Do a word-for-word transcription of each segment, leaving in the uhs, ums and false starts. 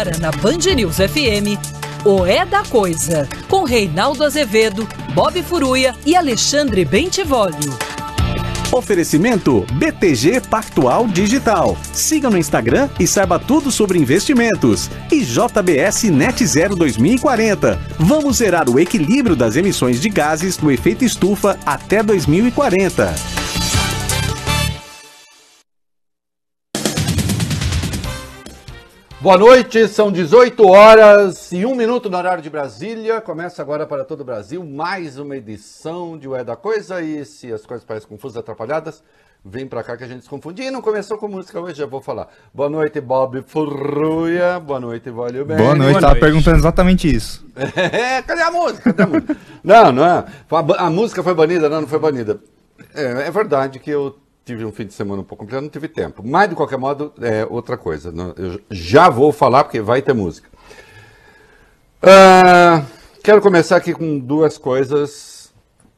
Agora na Band News F M, o É da Coisa, com Reinaldo Azevedo, Bob Furuia e Alexandre Bentivolio. Oferecimento B T G Pactual Digital. Siga no Instagram e saiba tudo sobre investimentos. E J B S Net Zero dois mil e quarenta. Vamos zerar o equilíbrio das emissões de gases do efeito estufa até dois mil e quarenta. Boa noite, são dezoito horas e um minuto no horário de Brasília. Começa agora para todo o Brasil mais uma edição de O É da Coisa. E se as coisas parecem confusas, atrapalhadas, vem pra cá que a gente se confunde. E não começou com música hoje, já vou falar. Boa noite, Bob Furuia. Boa noite, Volio Bem. Boa noite, estava perguntando exatamente isso. É, cadê a música? Cadê a música? Não, não é. A, a música foi banida? Não, não foi banida. É, é verdade que eu tive um fim de semana um pouco complicado, não tive tempo. Mas, de qualquer modo, é outra coisa. Eu já vou falar, porque vai ter música. Uh, quero começar aqui com duas coisas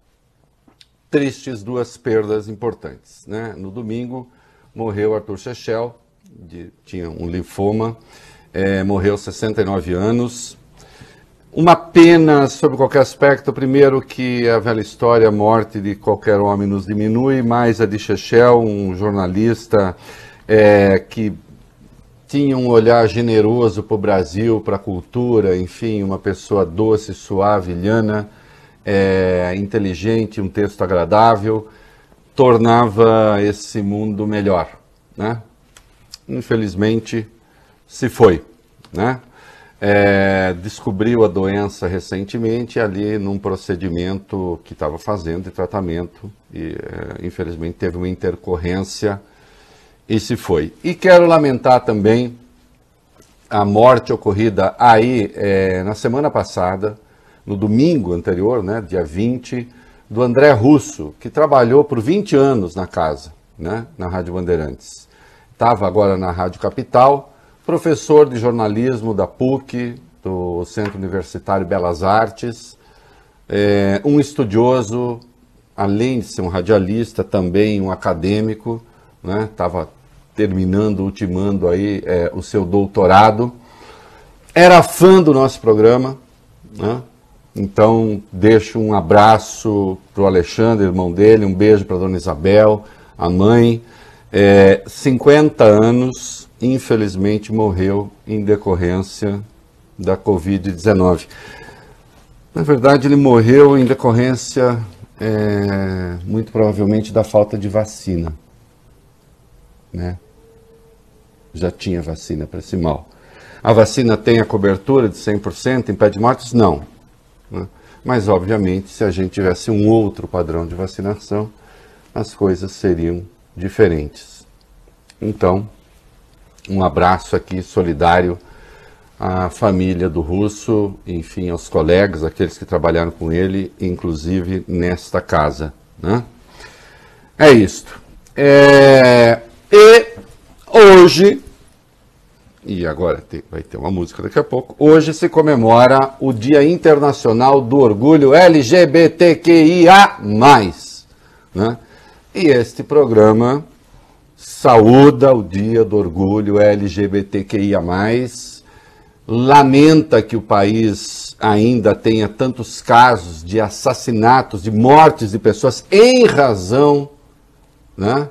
tristes, duas perdas importantes. Né? No domingo, morreu Arthur Chechel, de, tinha um linfoma, é, morreu aos sessenta e nove anos. Uma pena sobre qualquer aspecto. Primeiro que a velha história, a morte de qualquer homem nos diminui, mas a de Chechel, um jornalista é, que tinha um olhar generoso para o Brasil, para a cultura, enfim, uma pessoa doce, suave, lhana, é, inteligente, um texto agradável, tornava esse mundo melhor, né? Infelizmente, se foi, né? É, descobriu a doença recentemente ali num procedimento que estava fazendo de tratamento e é, infelizmente teve uma intercorrência e se foi. E quero lamentar também a morte ocorrida aí é, na semana passada, no domingo anterior, né, dia vinte, do André Russo, que trabalhou por vinte anos na casa, né, na Rádio Bandeirantes. Estava agora na Rádio Capital, professor de jornalismo da P U C, do Centro Universitário Belas Artes, é, um estudioso, além de ser um radialista, também um acadêmico, né? Estava terminando, ultimando aí é, o seu doutorado. Era fã do nosso programa, né? Então deixo um abraço para o Alexandre, irmão dele, um beijo para a dona Isabel, a mãe. É, cinquenta anos, infelizmente morreu em decorrência da covid dezenove. Na verdade, ele morreu em decorrência, é, muito provavelmente, da falta de vacina. Né? Já tinha vacina para esse mal. A vacina tem a cobertura de cem por cento, impede mortes? Não. Né? Mas, obviamente, se a gente tivesse um outro padrão de vacinação, as coisas seriam diferentes. Então, um abraço aqui solidário à família do Russo, enfim, aos colegas, aqueles que trabalharam com ele, inclusive nesta casa. Né? É isto. É... E hoje, e agora tem, vai ter uma música daqui a pouco, hoje se comemora o Dia Internacional do Orgulho L G B T Q I A mais. Né? E este programa saúda o Dia do Orgulho L G B T Q I A mais, lamenta que o país ainda tenha tantos casos de assassinatos, de mortes de pessoas em razão, né,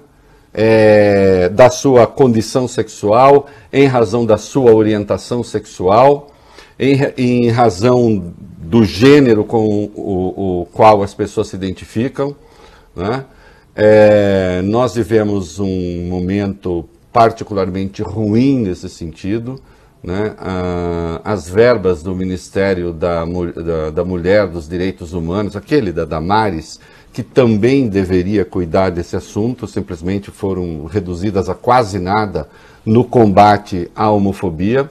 é, da sua condição sexual, em razão da sua orientação sexual, em, em razão do gênero com o, o qual as pessoas se identificam, né? É, nós vivemos um momento particularmente ruim nesse sentido, né? Ah, as verbas do Ministério da, da, da Mulher, dos Direitos Humanos, aquele da Damares, que também deveria cuidar desse assunto, simplesmente foram reduzidas a quase nada no combate à homofobia.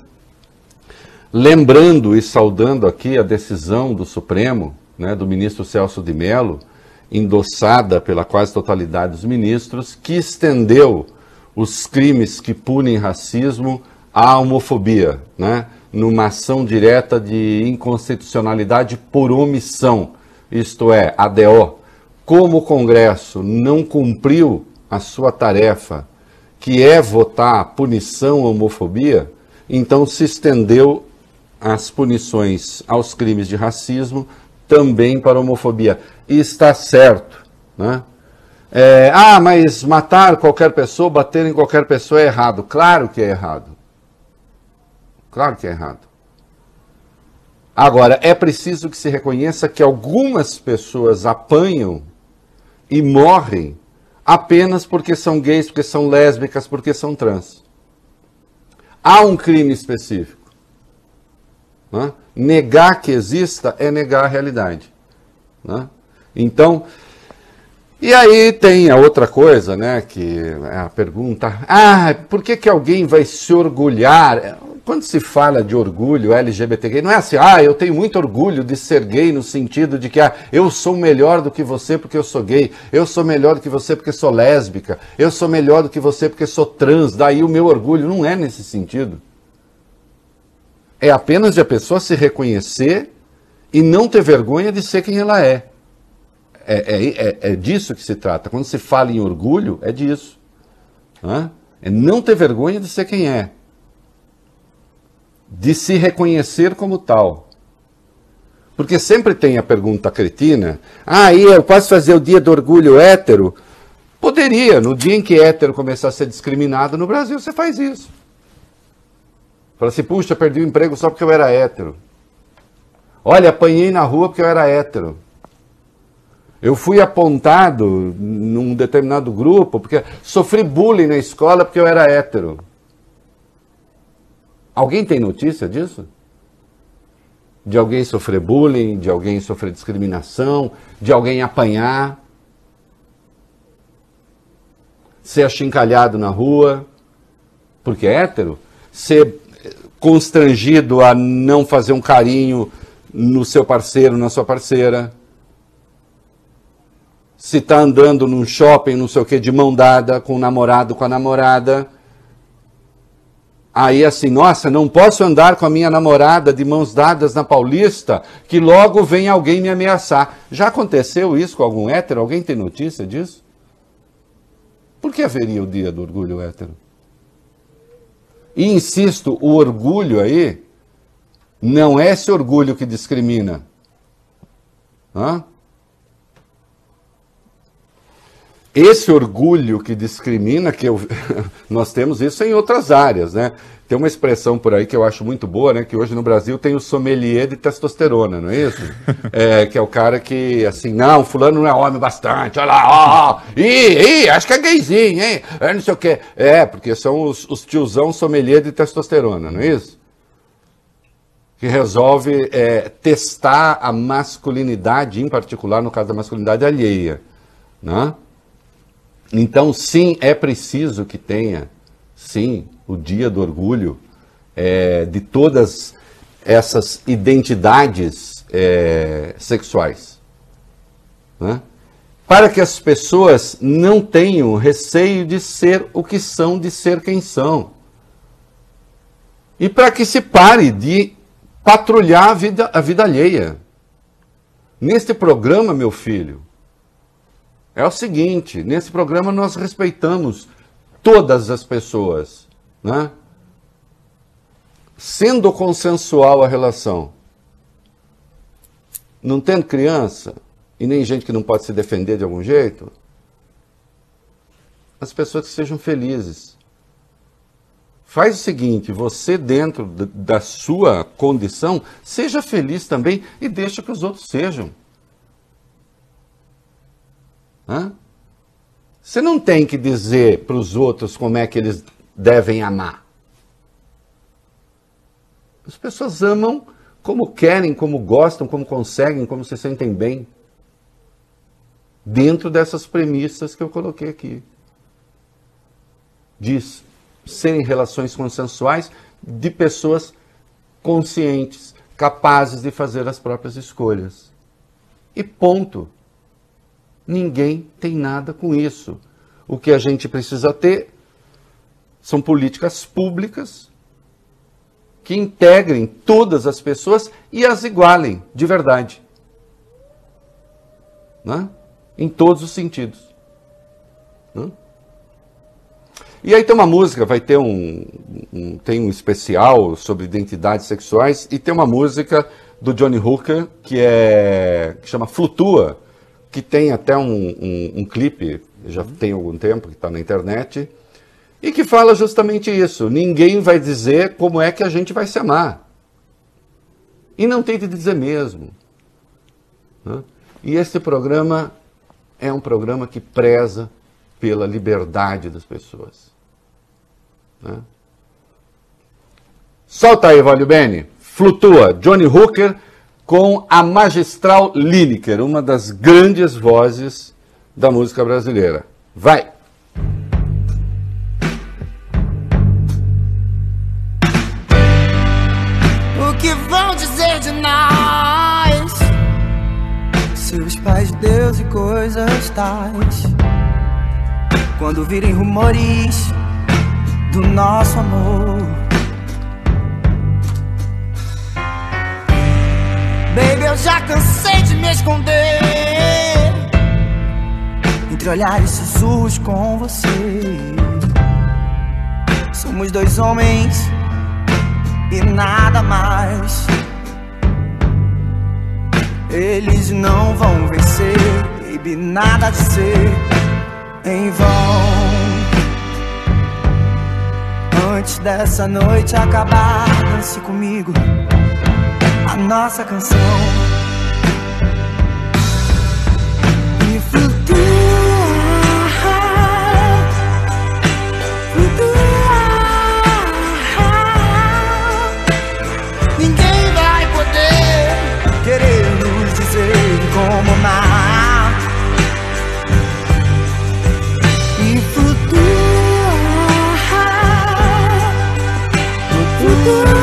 Lembrando e saudando aqui a decisão do Supremo, né, do ministro Celso de Mello, endossada pela quase totalidade dos ministros, que estendeu os crimes que punem racismo à homofobia, né, numa ação direta de inconstitucionalidade por omissão, isto é, A D O. Como o Congresso não cumpriu a sua tarefa, que é votar a punição à homofobia, então se estendeu as punições aos crimes de racismo também para a homofobia. E está certo, né? É, ah, mas matar qualquer pessoa, bater em qualquer pessoa é errado. Claro que é errado. Claro que é errado. Agora, é preciso que se reconheça que algumas pessoas apanham e morrem apenas porque são gays, porque são lésbicas, porque são trans. Há um crime específico. Né? Negar que exista é negar a realidade. Né? Então, e aí tem a outra coisa, né, que é a pergunta, ah, por que que alguém vai se orgulhar? Quando se fala de orgulho L G B T gay, não é assim, ah, eu tenho muito orgulho de ser gay no sentido de que ah, eu sou melhor do que você porque eu sou gay, eu sou melhor do que você porque sou lésbica, eu sou melhor do que você porque sou trans, daí o meu orgulho. Não é nesse sentido. É apenas de a pessoa se reconhecer e não ter vergonha de ser quem ela é. É, é, é, é disso que se trata. Quando se fala em orgulho, é disso. Né? É não ter vergonha de ser quem é. De se reconhecer como tal. Porque sempre tem a pergunta cretina, ah, e eu posso fazer o dia do orgulho hétero? Poderia, no dia em que hétero começar a ser discriminado no Brasil, você faz isso. Fala assim, puxa, perdi o emprego só porque eu era hétero. Olha, apanhei na rua porque eu era hétero. Eu fui apontado num determinado grupo porque sofri bullying na escola porque eu era hétero. Alguém tem notícia disso? De alguém sofrer bullying, de alguém sofrer discriminação, de alguém apanhar, ser achincalhado na rua porque é hétero, ser constrangido a não fazer um carinho no seu parceiro, na sua parceira, se está andando num shopping, não sei o que, de mão dada com o namorado, com a namorada, aí assim, nossa, não posso andar com a minha namorada de mãos dadas na Paulista, que logo vem alguém me ameaçar. Já aconteceu isso com algum hétero? Alguém tem notícia disso? Por que haveria o dia do orgulho hétero? E insisto, o orgulho aí não é esse orgulho que discrimina. Hã? Esse orgulho que discrimina, que eu, nós temos isso em outras áreas, né? Tem uma expressão por aí que eu acho muito boa, né? Que hoje no Brasil tem o sommelier de testosterona, não é isso? É, que é o cara que, assim, não, fulano não é homem bastante, olha lá, ó, ó, ih, ih, acho que é gayzinho, hein? É, não sei o quê. É, porque são os, os tiozão sommelier de testosterona, não é isso? Que resolve é, testar a masculinidade, em particular, no caso da masculinidade alheia, né? Então, sim, é preciso que tenha, sim, o dia do orgulho é, de todas essas identidades é, sexuais. Né? Para que as pessoas não tenham receio de ser o que são, de ser quem são. E para que se pare de patrulhar a vida, a vida alheia. Neste programa, meu filho, é o seguinte, nesse programa nós respeitamos todas as pessoas, né? Sendo consensual a relação, não tendo criança, e nem gente que não pode se defender de algum jeito, as pessoas que sejam felizes. Faz o seguinte, você dentro da sua condição, seja feliz também e deixa que os outros sejam. Hã? Você não tem que dizer para os outros como é que eles devem amar. As pessoas amam como querem, como gostam, como conseguem, como se sentem bem. Dentro dessas premissas que eu coloquei aqui. De serem relações consensuais de pessoas conscientes, capazes de fazer as próprias escolhas. E ponto. Ninguém tem nada com isso. O que a gente precisa ter são políticas públicas que integrem todas as pessoas e as igualem de verdade. Né? Em todos os sentidos. Né? E aí tem uma música, vai ter um, um, tem um especial sobre identidades sexuais, e tem uma música do Johnny Hooker, que, é, que chama Flutua, que tem até um, um, um clipe, já tem algum tempo, que está na internet, e que fala justamente isso. Ninguém vai dizer como é que a gente vai se amar. E não tente dizer mesmo. Né? E esse programa é um programa que preza pela liberdade das pessoas. Né? Solta aí, Valio Bene. Flutua, Johnny Hooker com a magistral Lineker, uma das grandes vozes da música brasileira. Vai! O que vão dizer de nós? Seus pais, Deus e coisas tais. Quando virem rumores do nosso amor. Baby, eu já cansei de me esconder entre olhares e sussurros com você. Somos dois homens e nada mais. Eles não vão vencer, baby, nada de ser em vão. Antes dessa noite acabar, dance comigo a nossa canção. E flutua, flutua. Ninguém vai poder querer nos dizer como amar. E flutua, flutua.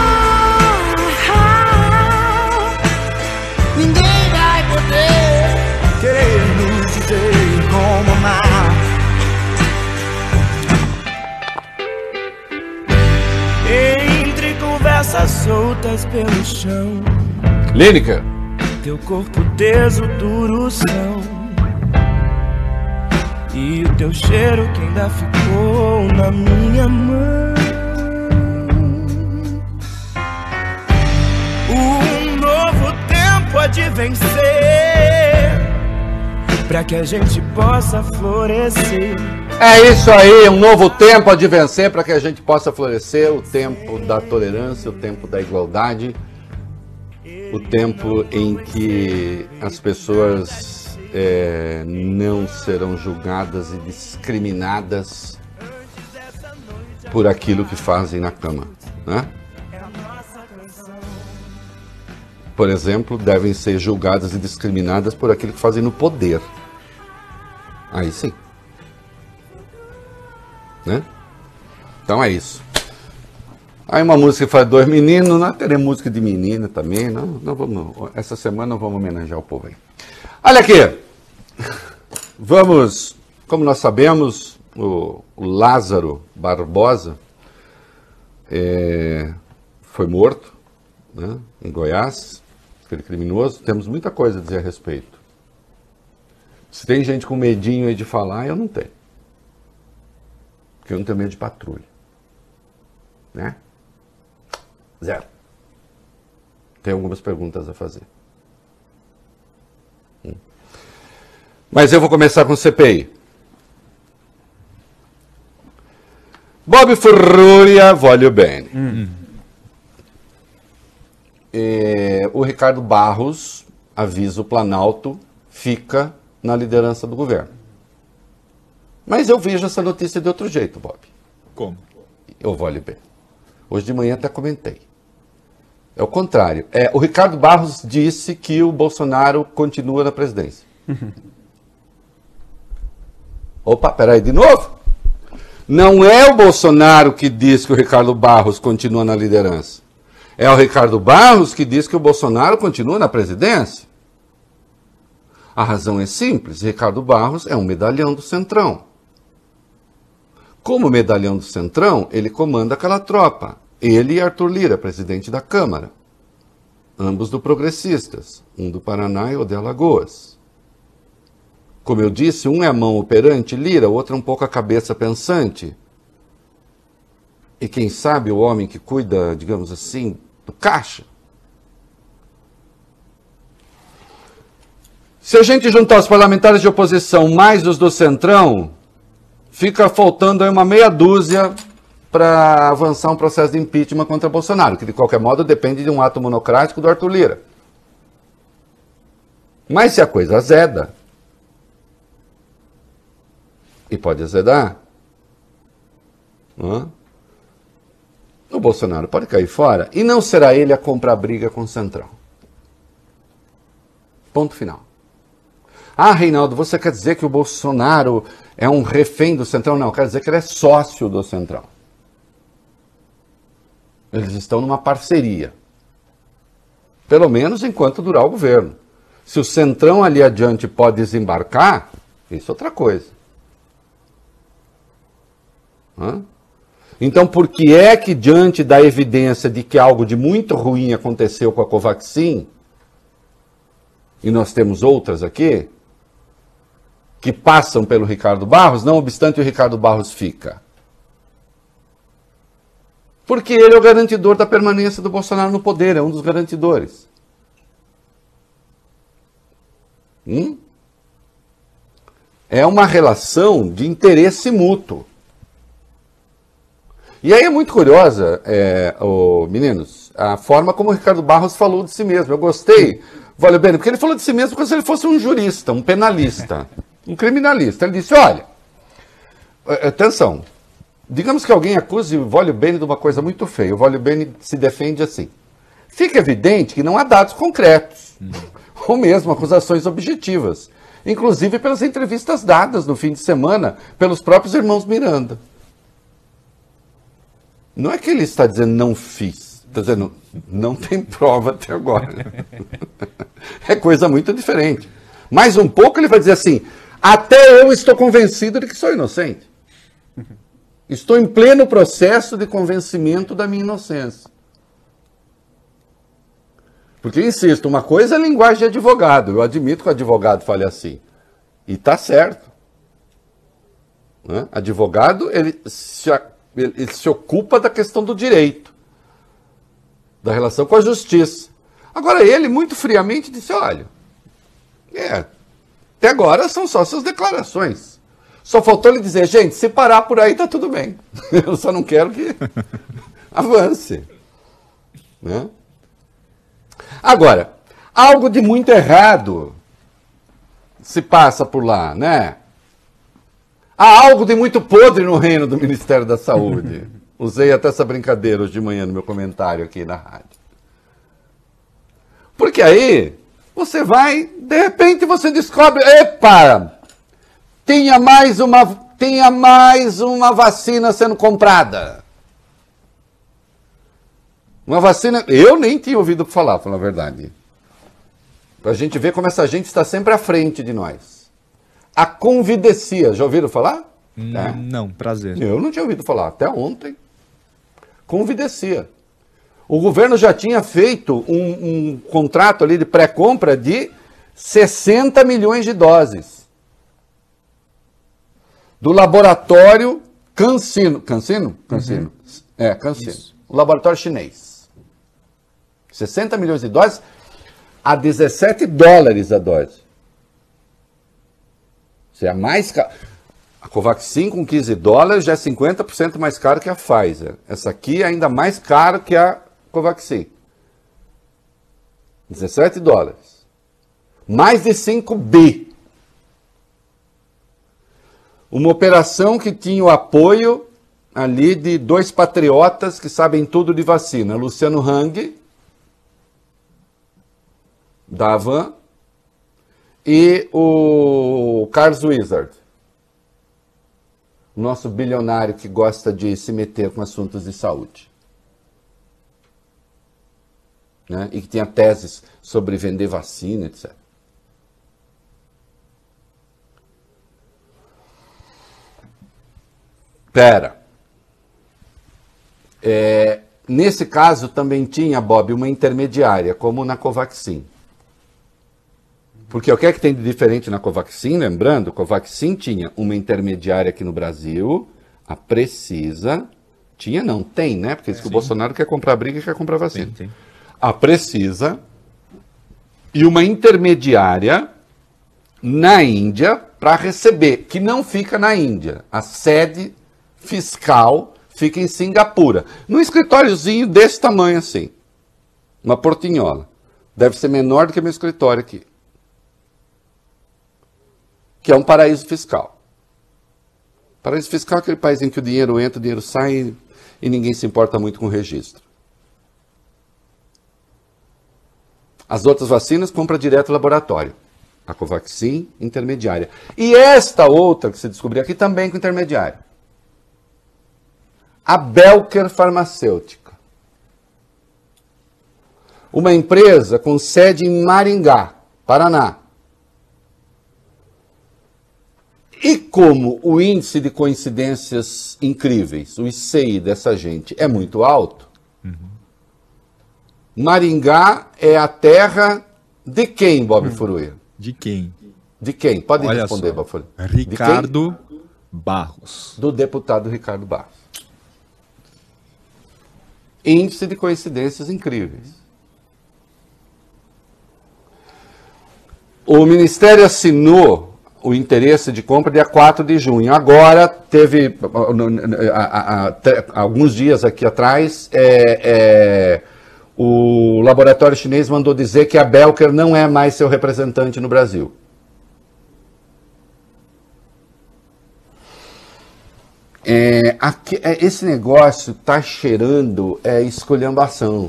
Ninguém vai poder querer nos dizer como amar. Entre conversas soltas pelo chão, Lineker. teu corpo teso, duro são, e o teu cheiro que ainda ficou na minha mão. Um novo tempo há de vencer, pra que a gente possa florescer. É isso aí, um novo tempo há de vencer para que a gente possa florescer, o tempo da tolerância, o tempo da igualdade, o tempo em que as pessoas é, não serão julgadas e discriminadas por aquilo que fazem na cama, né? Por exemplo, devem ser julgadas e discriminadas por aquilo que fazem no poder. Aí sim. Né? Então é isso. Aí uma música que faz dois meninos, nós teremos música de menina também. Não, não vamos, essa semana vamos homenagear o povo aí. Olha aqui. Vamos, como nós sabemos, o, o Lázaro Barbosa é, foi morto, né, em Goiás, aquele criminoso. Temos muita coisa a dizer a respeito. Se tem gente com medinho aí de falar, eu não tenho. Porque eu não tenho medo de patrulha. Né? Zero. Tem algumas perguntas a fazer. Hum. Mas eu vou começar com o C P I. Bob Furúria, Valio Bene. Hum. É, o Ricardo Barros avisa o Planalto, fica na liderança do governo. Mas eu vejo essa notícia de outro jeito, Bob. Como? Eu vou ali bem. Hoje de manhã até comentei. É o contrário. É, o Ricardo Barros disse que o Bolsonaro continua na presidência. Opa, peraí, de novo? Não é o Bolsonaro que diz que o Ricardo Barros continua na liderança. É o Ricardo Barros que diz que o Bolsonaro continua na presidência. A razão é simples. Ricardo Barros é um medalhão do Centrão. Como medalhão do Centrão, ele comanda aquela tropa. Ele e Arthur Lira, presidente da Câmara. Ambos do Progressistas. Um do Paraná e o de Alagoas. Como eu disse, um é a mão operante, Lira, o outro é um pouco a cabeça pensante, e quem sabe o homem que cuida, digamos assim, do caixa. Se a gente juntar os parlamentares de oposição mais os do Centrão, fica faltando aí uma meia dúzia para avançar um processo de impeachment contra Bolsonaro, que de qualquer modo depende de um ato monocrático do Arthur Lira. Mas se a coisa azeda, e pode azedar, não é? O Bolsonaro pode cair fora e não será ele a comprar briga com o Centrão. Ponto final. Ah, Reinaldo, você quer dizer que o Bolsonaro é um refém do Centrão? Não, quer dizer que ele é sócio do Centrão. Eles estão numa parceria. Pelo menos enquanto durar o governo. Se o Centrão ali adiante pode desembarcar, isso é outra coisa. Hã? Então, por que é que, diante da evidência de que algo de muito ruim aconteceu com a Covaxin, e nós temos outras aqui, que passam pelo Ricardo Barros, não obstante o Ricardo Barros fica? Porque ele é o garantidor da permanência do Bolsonaro no poder, é um dos garantidores. Hum? É uma relação de interesse mútuo. E aí é muito curiosa, é, oh, meninos, a forma como o Ricardo Barros falou de si mesmo. Eu gostei, valeu bem, porque ele falou de si mesmo como se ele fosse um jurista, um penalista, um criminalista. Ele disse, olha, atenção, digamos que alguém acuse o Vólio Bene de uma coisa muito feia. O Vólio Bene se defende assim. Fica evidente que não há dados concretos, hum. ou mesmo acusações objetivas, inclusive pelas entrevistas dadas no fim de semana pelos próprios irmãos Miranda. Não é que ele está dizendo não fiz, está dizendo não tem prova até agora. É coisa muito diferente. Mais um pouco ele vai dizer assim, até eu estou convencido de que sou inocente. Estou em pleno processo de convencimento da minha inocência. Porque, insisto, uma coisa é a linguagem de advogado. Eu admito que o advogado fale assim. E está certo. Né? Advogado, ele se, ele, ele se ocupa da questão do direito. Da relação com a justiça. Agora, ele, muito friamente, disse, olha, é, até agora são só suas declarações. Só faltou ele dizer, gente, se parar por aí tá tudo bem. Eu só não quero que avance. Né? Agora, algo de muito errado se passa por lá, né? Há algo de muito podre no reino do Ministério da Saúde. Usei até essa brincadeira hoje de manhã no meu comentário aqui na rádio. Porque aí, você vai, de repente você descobre, epa, tinha mais uma, tinha mais uma vacina sendo comprada. Uma vacina, eu nem tinha ouvido falar, pra falar a verdade. Pra gente ver como essa gente está sempre à frente de nós. A Convidecia, já ouviram falar? Hum, é. Não, prazer. Eu não tinha ouvido falar, até ontem. Convidecia. O governo já tinha feito um, um contrato ali de pré-compra de sessenta milhões de doses. Do laboratório CanSino. CanSino? CanSino. Uhum. É, CanSino. Isso. O laboratório chinês. sessenta milhões de doses a dezessete dólares a dose. Isso é a mais cara. A Covaxin com quinze dólares já é cinquenta por cento mais caro que a Pfizer. Essa aqui é ainda mais caro que a Covaxin. dezessete dólares. Mais de cinco bi. Uma operação que tinha o apoio ali de dois patriotas que sabem tudo de vacina. Luciano Hang, da Avan, e o Carlos Wizard, nosso bilionário que gosta de se meter com assuntos de saúde. Né? E que tinha teses sobre vender vacina, etcétera. Pera. É, nesse caso também tinha, Bob, uma intermediária, como na Covaxin. Porque o que é que tem de diferente na Covaxin? Lembrando, Covaxin tinha uma intermediária aqui no Brasil, a Precisa, Tinha não, tem, né? Porque diz que o Bolsonaro quer comprar briga e quer comprar vacina. Tem, tem. A Precisa e uma intermediária na Índia para receber, que não fica na Índia. A sede fiscal fica em Singapura, num escritóriozinho desse tamanho assim, uma portinhola. Deve ser menor do que meu escritório aqui. Que é um paraíso fiscal. Paraíso fiscal é aquele país em que o dinheiro entra, o dinheiro sai e, e ninguém se importa muito com o registro. As outras vacinas compra direto no laboratório. A Covaxin, intermediária. E esta outra que se descobriu aqui também com intermediária. A Belker Farmacêutica. Uma empresa com sede em Maringá, Paraná. E como o índice de coincidências incríveis, o I C I dessa gente, é muito alto, uhum. Maringá é a terra de quem, Bob hum. Furuia? De quem? De quem? Pode Olha responder, só. Bob Furuia. Ricardo Barros. Do deputado Ricardo Barros. Índice de coincidências incríveis. O Ministério assinou o interesse de compra dia quatro de junho. Agora, teve, a, a, a, alguns dias aqui atrás, é, é, o laboratório chinês mandou dizer que a Belker não é mais seu representante no Brasil. É, aqui, é, esse negócio está cheirando é, esculhambação.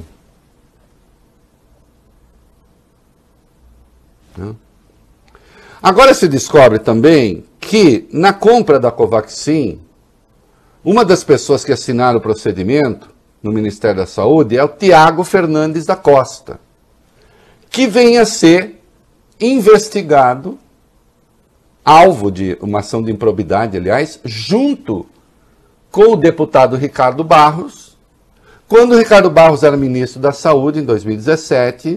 Não? Agora se descobre também que, na compra da Covaxin, uma das pessoas que assinaram o procedimento no Ministério da Saúde é o Tiago Fernandes da Costa, que vem a ser investigado, alvo de uma ação de improbidade, aliás, junto com o deputado Ricardo Barros, quando o Ricardo Barros era ministro da Saúde, em dois mil e dezessete,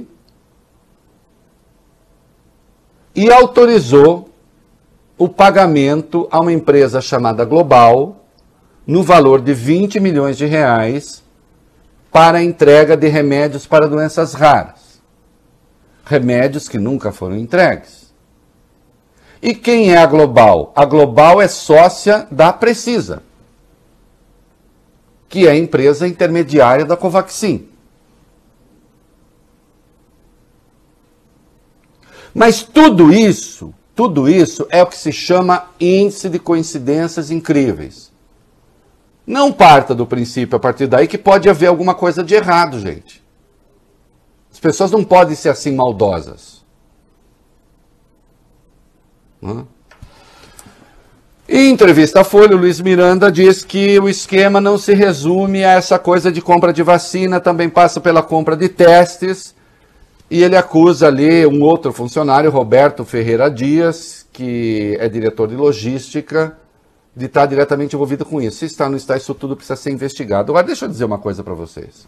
e autorizou o pagamento a uma empresa chamada Global, no valor de vinte milhões de reais, para a entrega de remédios para doenças raras. Remédios que nunca foram entregues. E quem é a Global? A Global é sócia da Precisa, que é a empresa intermediária da Covaxin. Mas tudo isso, tudo isso é o que se chama índice de coincidências incríveis. Não parta do princípio a partir daí que pode haver alguma coisa de errado, gente. As pessoas não podem ser assim maldosas. Hã? Em entrevista à Folha, o Luiz Miranda diz que o esquema não se resume a essa coisa de compra de vacina, também passa pela compra de testes. E ele acusa ali um outro funcionário, Roberto Ferreira Dias, que é diretor de logística, de estar diretamente envolvido com isso. Se está ou não está, isso tudo precisa ser investigado. Agora, deixa eu dizer uma coisa para vocês.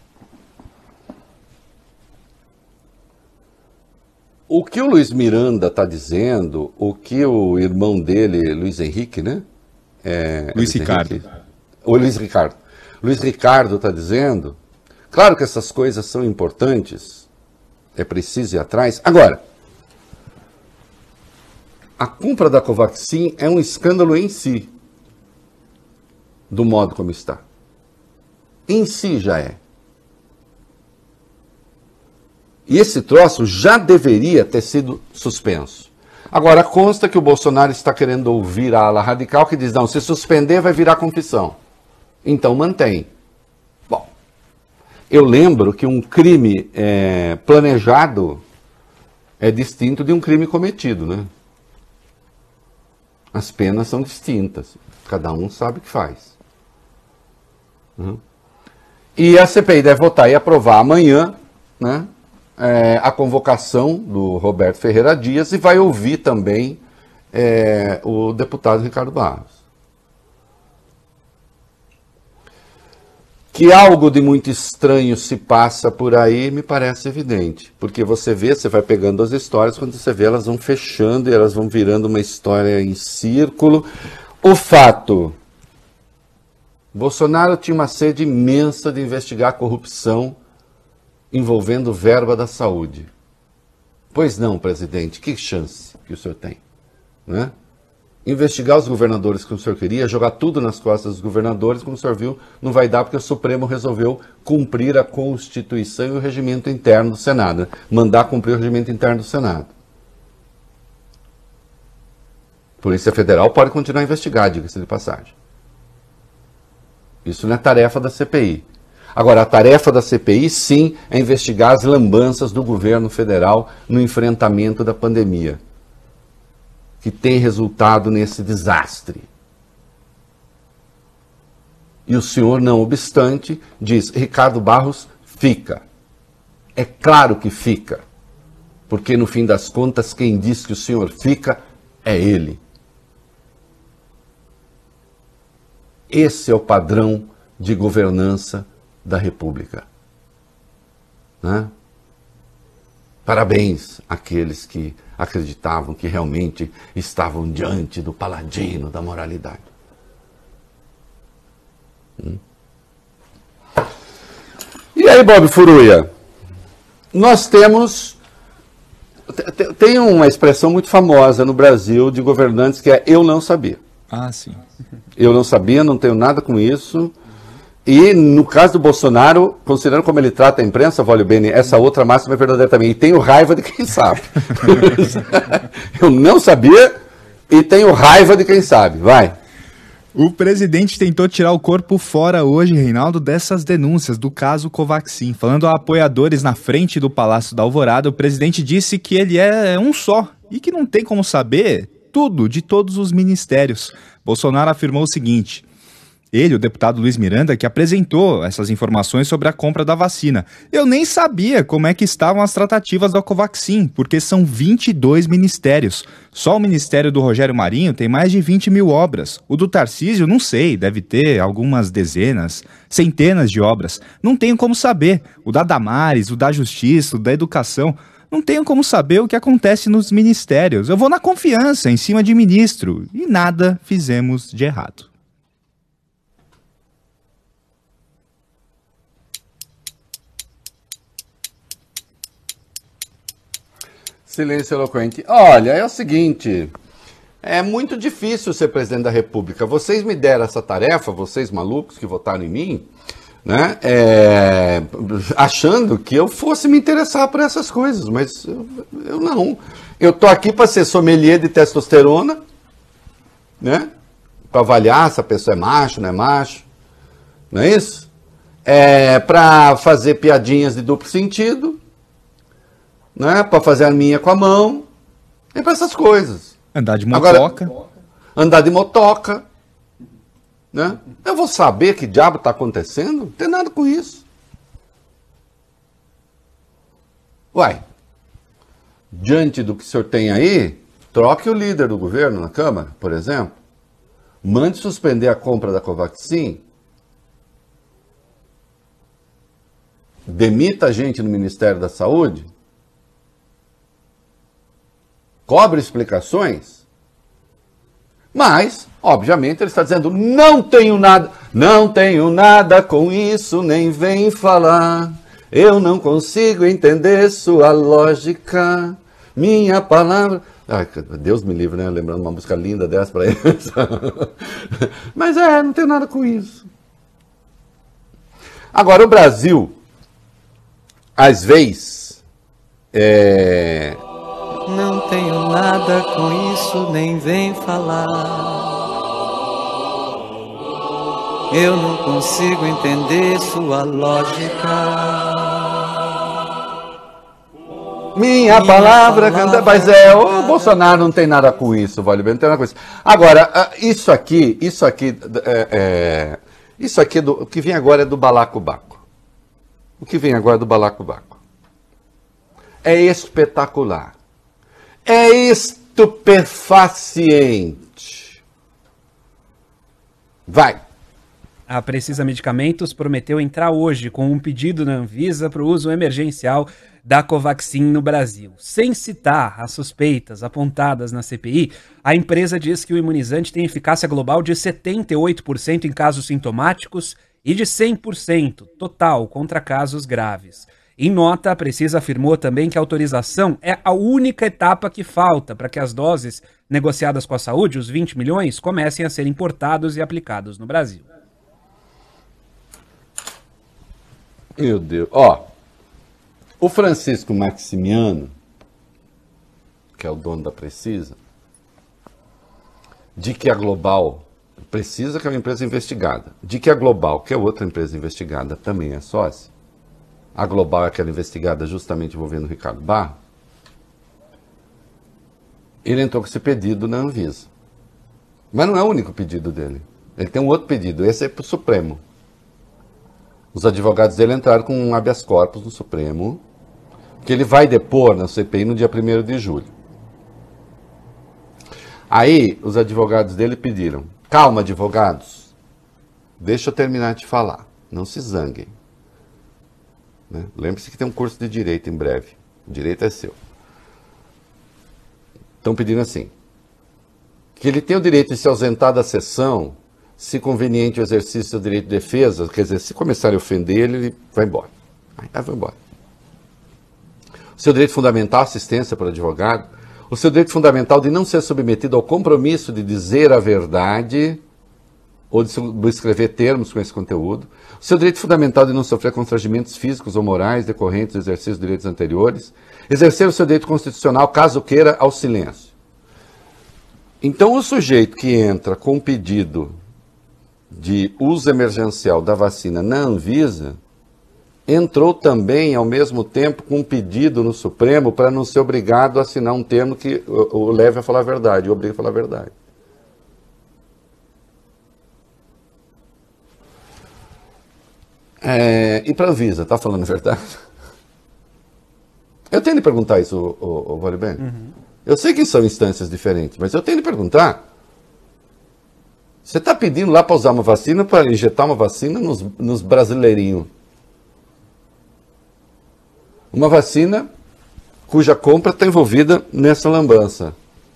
O que o Luiz Miranda está dizendo, o que o irmão dele, Luiz Henrique, né? É, Luiz, Luiz Ricardo. Henrique, o Luiz Ricardo. Luiz Ricardo está dizendo, claro que essas coisas são importantes, é preciso ir atrás. Agora, a compra da Covaxin é um escândalo em si, do modo como está. Em si já é. E esse troço já deveria ter sido suspenso. Agora, consta que o Bolsonaro está querendo ouvir a ala radical que diz, não, se suspender vai virar confissão. Então mantém. Bom, eu lembro que um crime é, planejado é distinto de um crime cometido, né? As penas são distintas. Cada um sabe o que faz. Uhum. E a C P I deve votar e aprovar amanhã, né, é, a convocação do Roberto Ferreira Dias e vai ouvir também é, o deputado Ricardo Barros. Que algo de muito estranho se passa por aí me parece evidente. Porque você vê, você vai pegando as histórias, quando você vê elas vão fechando e elas vão virando uma história em círculo. O fato Bolsonaro tinha uma sede imensa de investigar a corrupção envolvendo verba da saúde. Pois não, presidente, que chance que o senhor tem, né? Investigar os governadores como o senhor queria, jogar tudo nas costas dos governadores, como o senhor viu, não vai dar porque o Supremo resolveu cumprir a Constituição e o regimento interno do Senado, mandar cumprir o regimento interno do Senado. Polícia Federal pode continuar a investigar, diga-se de passagem. Isso não é tarefa da C P I. Agora, a tarefa da C P I, sim, é investigar as lambanças do governo federal no enfrentamento da pandemia, que tem resultado nesse desastre. E o senhor, não obstante, diz, Ricardo Barros fica. É claro que fica, porque no fim das contas, quem diz que o senhor fica é ele. Esse é o padrão de governança da República. Né? Parabéns àqueles que acreditavam que realmente estavam diante do paladino da moralidade. Hum. E aí, Bob Furuia? Nós temos... Tem uma expressão muito famosa no Brasil de governantes que é eu não sabia. Ah, sim. Eu não sabia, não tenho nada com isso. E no caso do Bolsonaro, considerando como ele trata a imprensa, Vólio Bene, essa outra máxima é verdadeira também. E tenho raiva de quem sabe. Eu não sabia e tenho raiva de quem sabe. Vai. O presidente tentou tirar o corpo fora hoje, Reinaldo, dessas denúncias do caso Covaxin. Falando a apoiadores na frente do Palácio da Alvorada, o presidente disse que ele é um só e que não tem como saber tudo de todos os ministérios. Bolsonaro afirmou o seguinte... Ele, o deputado Luiz Miranda, que apresentou essas informações sobre a compra da vacina. Eu nem sabia como é que estavam as tratativas da Covaxin, porque são vinte e dois ministérios. Só o ministério do Rogério Marinho tem mais de vinte mil obras. O do Tarcísio, não sei, deve ter algumas dezenas, centenas de obras. Não tenho como saber. O da Damares, o da Justiça, o da Educação... Não tenho como saber o que acontece nos ministérios. Eu vou na confiança, em cima de ministro. E nada fizemos de errado. Silêncio eloquente. Olha, é o seguinte, é muito difícil ser presidente da República. Vocês me deram essa tarefa, vocês malucos que votaram em mim, né, é, achando que eu fosse me interessar por essas coisas, mas eu, eu não. Eu tô aqui para ser sommelier de testosterona, né, para avaliar se a pessoa é macho, não é macho, não é isso? É, para fazer piadinhas de duplo sentido, né, para fazer a minha com a mão, e para essas coisas. Andar de motoca. Agora, andar de motoca, né? Eu vou saber que diabo está acontecendo? Não tem nada com isso. Uai, diante do que o senhor tem aí, troque o líder do governo na Câmara, por exemplo. Mande suspender a compra da Covaxin. Demita a gente no Ministério da Saúde. Cobre explicações, mas, obviamente, ele está dizendo, não tenho nada, não tenho nada com isso, nem vem falar, eu não consigo entender sua lógica, minha palavra... Ai, Deus me livre, né, lembrando uma música linda dessa para eles. Mas é, não tenho nada com isso. Agora, o Brasil, às vezes, é... Não tenho nada com isso, nem vem falar. Eu não consigo entender sua lógica. Minha, Minha palavra, palavra mas é, o Bolsonaro não tem nada com isso, vale bem, não tem nada com isso. Agora, isso aqui, isso aqui, é, é, isso aqui, do, o que vem agora é do balacobaco. O que vem agora é do balacobaco. É espetacular. É estupefaciente. Vai. A Precisa Medicamentos prometeu entrar hoje com um pedido na Anvisa para o uso emergencial da Covaxin no Brasil. Sem citar as suspeitas apontadas na C P I, a empresa diz que o imunizante tem eficácia global de setenta e oito por cento em casos sintomáticos e de cem por cento total contra casos graves. Em nota, a Precisa afirmou também que a autorização é a única etapa que falta para que as doses negociadas com a saúde, os vinte milhões, comecem a ser importados e aplicados no Brasil. Meu Deus. Ó, o Francisco Maximiano, que é o dono da Precisa, de que a Global, Precisa que é uma empresa investigada, de que a Global, que é outra empresa investigada, também é sócia, a Global é aquela investigada justamente envolvendo o Ricardo Barros, ele entrou com esse pedido na Anvisa. Mas não é o único pedido dele. Ele tem um outro pedido, esse é para o Supremo. Os advogados dele entraram com um habeas corpus no Supremo, que ele vai depor na C P I no dia primeiro de julho. Aí, os advogados dele pediram, calma, advogados, deixa eu terminar de falar, não se zanguem. Né? Lembre-se que tem um curso de Direito em breve, o direito é seu. Estão pedindo assim, que ele tem o direito de se ausentar da sessão, se conveniente o exercício do direito de defesa, quer dizer, se começarem a ofender ele, ele vai embora. Aí vai embora. O seu direito fundamental, assistência para o advogado, o seu direito fundamental de não ser submetido ao compromisso de dizer a verdade ou de escrever termos com esse conteúdo, o seu direito fundamental de não sofrer constrangimentos físicos ou morais decorrentes do exercício de direitos anteriores, exercer o seu direito constitucional, caso queira, ao silêncio. Então, o sujeito que entra com pedido de uso emergencial da vacina na Anvisa, entrou também, ao mesmo tempo, com um pedido no Supremo para não ser obrigado a assinar um termo que o, o leve a falar a verdade, o obriga a falar a verdade. É, e para a Anvisa, está falando a verdade? Eu tenho de perguntar isso, o, o, o Valibene. Uhum. Eu sei que são instâncias diferentes, mas eu tenho de perguntar. Você está pedindo lá para usar uma vacina, para injetar uma vacina nos, nos brasileirinhos. Uma vacina cuja compra está envolvida nessa lambança.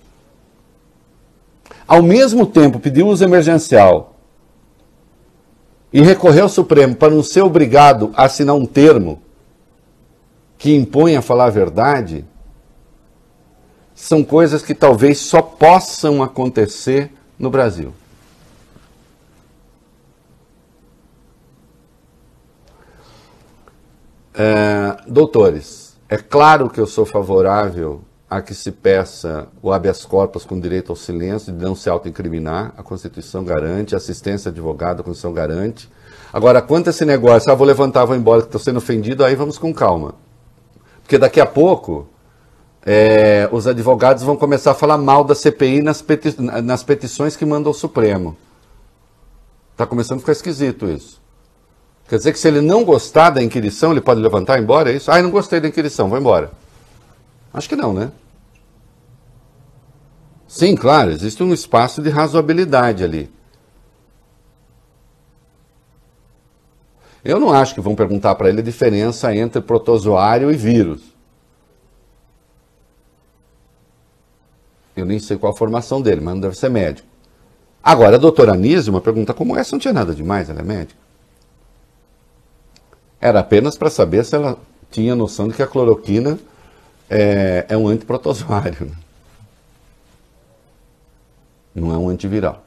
Ao mesmo tempo, pediu uso emergencial e recorrer ao Supremo para não ser obrigado a assinar um termo que impõe a falar a verdade, são coisas que talvez só possam acontecer no Brasil. É, doutores, é claro que eu sou favorável a que se peça o habeas corpus com direito ao silêncio, de não se autoincriminar, a Constituição garante, a assistência advogada, a Constituição garante. Agora, quanto a esse negócio, ah, vou levantar, vou embora, que estou sendo ofendido, aí vamos com calma. Porque daqui a pouco, é, os advogados vão começar a falar mal da C P I nas, peti nas petições que mandam ao Supremo. Está começando a ficar esquisito isso. Quer dizer que se ele não gostar da inquirição, ele pode levantar e ir embora, é isso? Ah, eu não gostei da inquirição, vou embora. Acho que não, né? Sim, claro, existe um espaço de razoabilidade ali. Eu não acho que vão perguntar para ele a diferença entre protozoário e vírus. Eu nem sei qual a formação dele, mas não deve ser médico. Agora, a doutora Anísio, uma pergunta como essa não tinha nada demais, ela é médica. Era apenas para saber se ela tinha noção de que a cloroquina é, é um antiprotozoário. Não é um antiviral.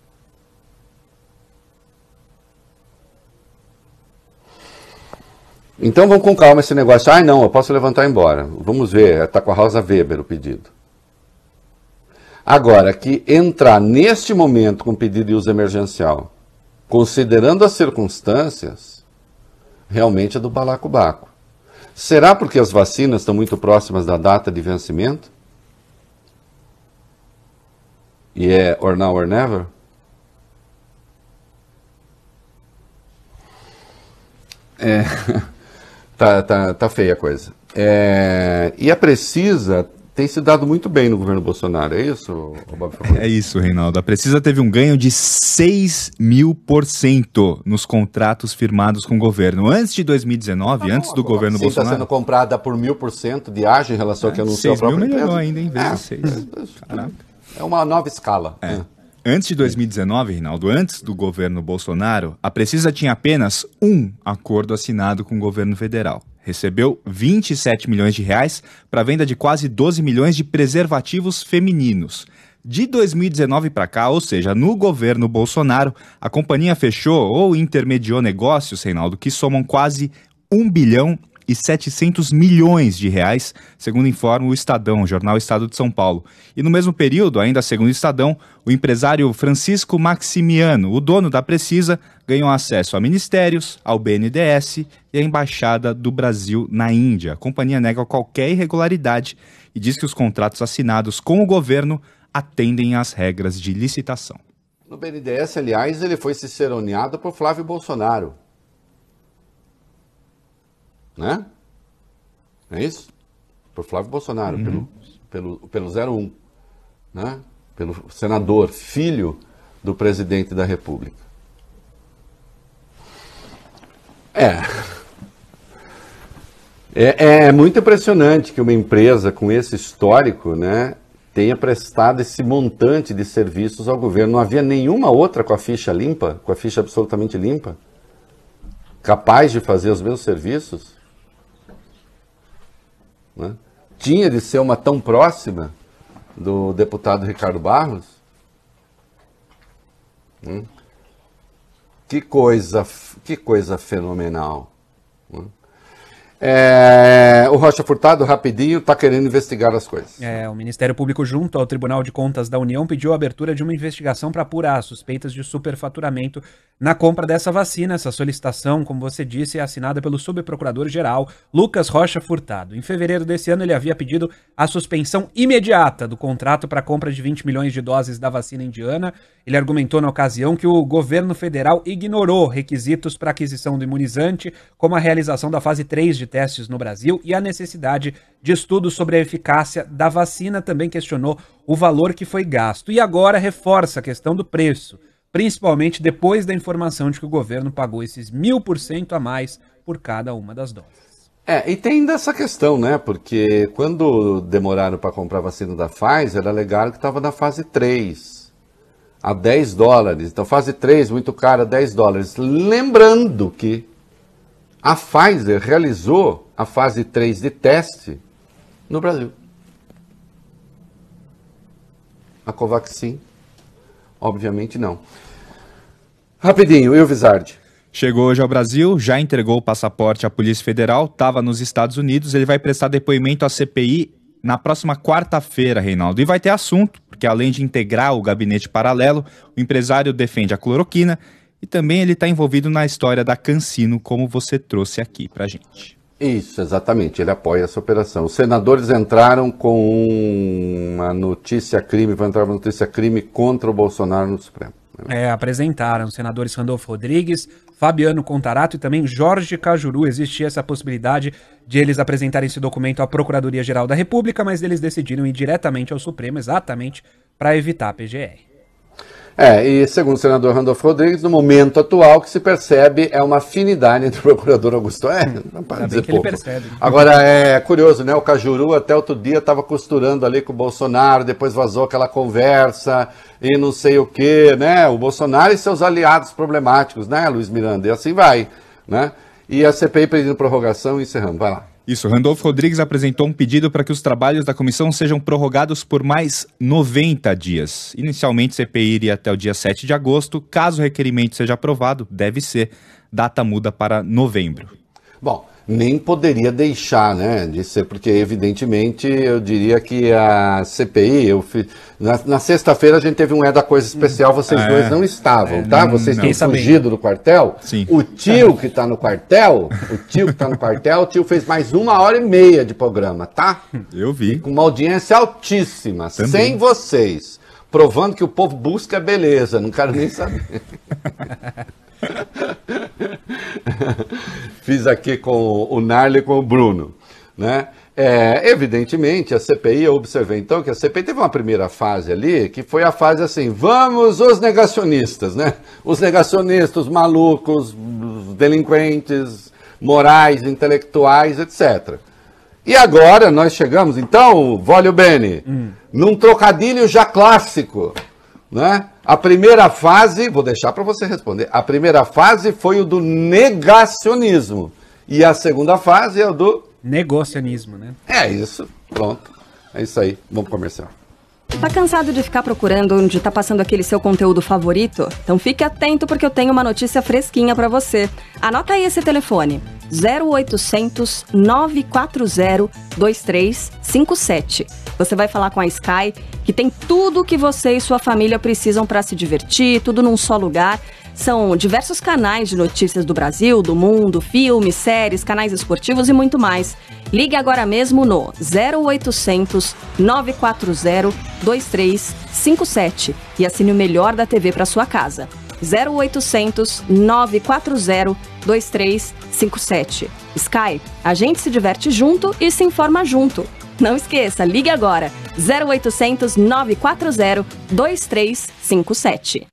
Então vamos com calma esse negócio. Ah, não, eu posso levantar e ir embora. Vamos ver, está com a Rosa Weber o pedido. Agora, que entrar neste momento com pedido de uso emergencial, considerando as circunstâncias, realmente é do balacobaco. Será porque as vacinas estão muito próximas da data de vencimento? E é or now or never? É, tá, tá, tá feia a coisa. É, e a Precisa tem se dado muito bem no governo Bolsonaro, é isso, Bob? É isso, Reinaldo. A Precisa teve um ganho de seis mil por cento nos contratos firmados com o governo. Antes de dois mil e dezenove, ah, antes do governo sim, Bolsonaro... está sendo comprada por mil por cento de ágio em relação ao que anunciou a própria empresa. seis mil melhorou ainda, em vez é, de seis. Caraca. É uma nova escala. É. É. Antes de dois mil e dezenove, Reinaldo, antes do governo Bolsonaro, a Precisa tinha apenas um acordo assinado com o governo federal. Recebeu vinte e sete milhões de reais para a venda de quase doze milhões de preservativos femininos. De dois mil e dezenove para cá, ou seja, no governo Bolsonaro, a companhia fechou ou intermediou negócios, Reinaldo, que somam quase um bilhão e setecentos milhões de reais, segundo informa o Estadão, o jornal Estado de São Paulo. E no mesmo período, ainda segundo o Estadão, o empresário Francisco Maximiano, o dono da Precisa, ganhou acesso a ministérios, ao B N D E S e à Embaixada do Brasil na Índia. A companhia nega qualquer irregularidade e diz que os contratos assinados com o governo atendem às regras de licitação. No B N D E S, aliás, ele foi ciceroneado por Flávio Bolsonaro. Né? É isso? Por Flávio Bolsonaro, uhum. pelo, pelo, pelo zero um, né? Pelo senador, filho do presidente da República. É. é. É muito impressionante que uma empresa com esse histórico, né, tenha prestado esse montante de serviços ao governo. Não havia nenhuma outra com a ficha limpa, com a ficha absolutamente limpa, capaz de fazer os mesmos serviços. Né? Tinha de ser uma tão próxima do deputado Ricardo Barros? Hum? Que coisa, que coisa fenomenal. Hum? É, o Rocha Furtado, rapidinho, está querendo investigar as coisas. É, o Ministério Público, junto ao Tribunal de Contas da União, pediu a abertura de uma investigação para apurar suspeitas de superfaturamento na compra dessa vacina. Essa solicitação, como você disse, é assinada pelo subprocurador-geral Lucas Rocha Furtado. Em fevereiro desse ano, ele havia pedido a suspensão imediata do contrato para a compra de vinte milhões de doses da vacina indiana. Ele argumentou na ocasião que o governo federal ignorou requisitos para aquisição do imunizante, como a realização da fase três de testes no Brasil e a necessidade de estudos sobre a eficácia da vacina. Também questionou o valor que foi gasto. E agora reforça a questão do preço, principalmente depois da informação de que o governo pagou esses mil por cento a mais por cada uma das doses. É, e tem ainda essa questão, né? Porque quando demoraram para comprar a vacina da Pfizer, alegaram que estava na fase três, a dez dólares. Então, fase três, muito cara, dez dólares. Lembrando que a Pfizer realizou a fase três de teste no Brasil. A Covaxin, obviamente não. Rapidinho, e o Vizardi? Chegou hoje ao Brasil, já entregou o passaporte à Polícia Federal, estava nos Estados Unidos, ele vai prestar depoimento à C P I na próxima quarta-feira, Reinaldo. E vai ter assunto, porque além de integrar o gabinete paralelo, o empresário defende a cloroquina e também ele está envolvido na história da Cancino, como você trouxe aqui pra gente. Isso, exatamente, ele apoia essa operação. Os senadores entraram com uma notícia-crime, vão entrar uma notícia-crime contra o Bolsonaro no Supremo. É, apresentaram os senadores Randolfo Rodrigues, Fabiano Contarato e também Jorge Cajuru. Existia essa possibilidade de eles apresentarem esse documento à Procuradoria-Geral da República, mas eles decidiram ir diretamente ao Supremo, exatamente para evitar a P G R. É, e segundo o senador Randolfo Rodrigues, no momento atual, o que se percebe é uma afinidade entre o procurador Augusto. É, não para dizer pouco. Percebe. Agora, é curioso, né? O Cajuru até outro dia estava costurando ali com o Bolsonaro, depois vazou aquela conversa e não sei o quê, né? O Bolsonaro e seus aliados problemáticos, né, Luiz Miranda? E assim vai, né? E a C P I pedindo prorrogação e encerrando. Vai lá. Isso, Randolfo Rodrigues apresentou um pedido para que os trabalhos da comissão sejam prorrogados por mais noventa dias. Inicialmente, a C P I iria até o dia sete de agosto. Caso o requerimento seja aprovado, deve ser, data muda para novembro. Bom, nem poderia deixar, né, de ser, porque evidentemente eu diria que a C P I, eu fiz, na, na sexta-feira a gente teve um É da Coisa especial, vocês é, dois não estavam, é, tá? Vocês tinham fugido do quartel. Sim. O tio que tá no quartel, o tio que tá no quartel, o tio fez mais uma hora e meia de programa, tá? Eu vi. Com uma audiência altíssima, também. Sem vocês, provando que o povo busca beleza, não quero nem saber. Fiz aqui com o Narli e com o Bruno, né? É, evidentemente, a C P I, eu observei então que a C P I teve uma primeira fase ali, que foi a fase assim, vamos os negacionistas, né? Os negacionistas, os malucos, os delinquentes, morais, intelectuais, etcétera. E agora nós chegamos, então, Vólio Bene, hum. num trocadilho já clássico, né? A primeira fase, vou deixar para você responder, a primeira fase foi o do negacionismo, e a segunda fase é o do... Negocianismo, né? É isso, pronto, é isso aí, vamos comercial. Tá cansado de ficar procurando onde tá passando aquele seu conteúdo favorito? Então fique atento porque eu tenho uma notícia fresquinha pra você. Anota aí esse telefone, zero oitocentos, nove quatro zero, dois três cinco sete. Você vai falar com a Sky, que tem tudo o que você e sua família precisam pra se divertir, tudo num só lugar. São diversos canais de notícias do Brasil, do mundo, filmes, séries, canais esportivos e muito mais. Ligue agora mesmo no zero oitocentos, nove quatro zero, dois três cinco sete e assine o melhor da T V para sua casa. zero oitocentos, nove quatro zero, dois três cinco sete. Sky, a gente se diverte junto e se informa junto. Não esqueça, ligue agora. zero oitocentos, nove quatro zero, dois três cinco sete.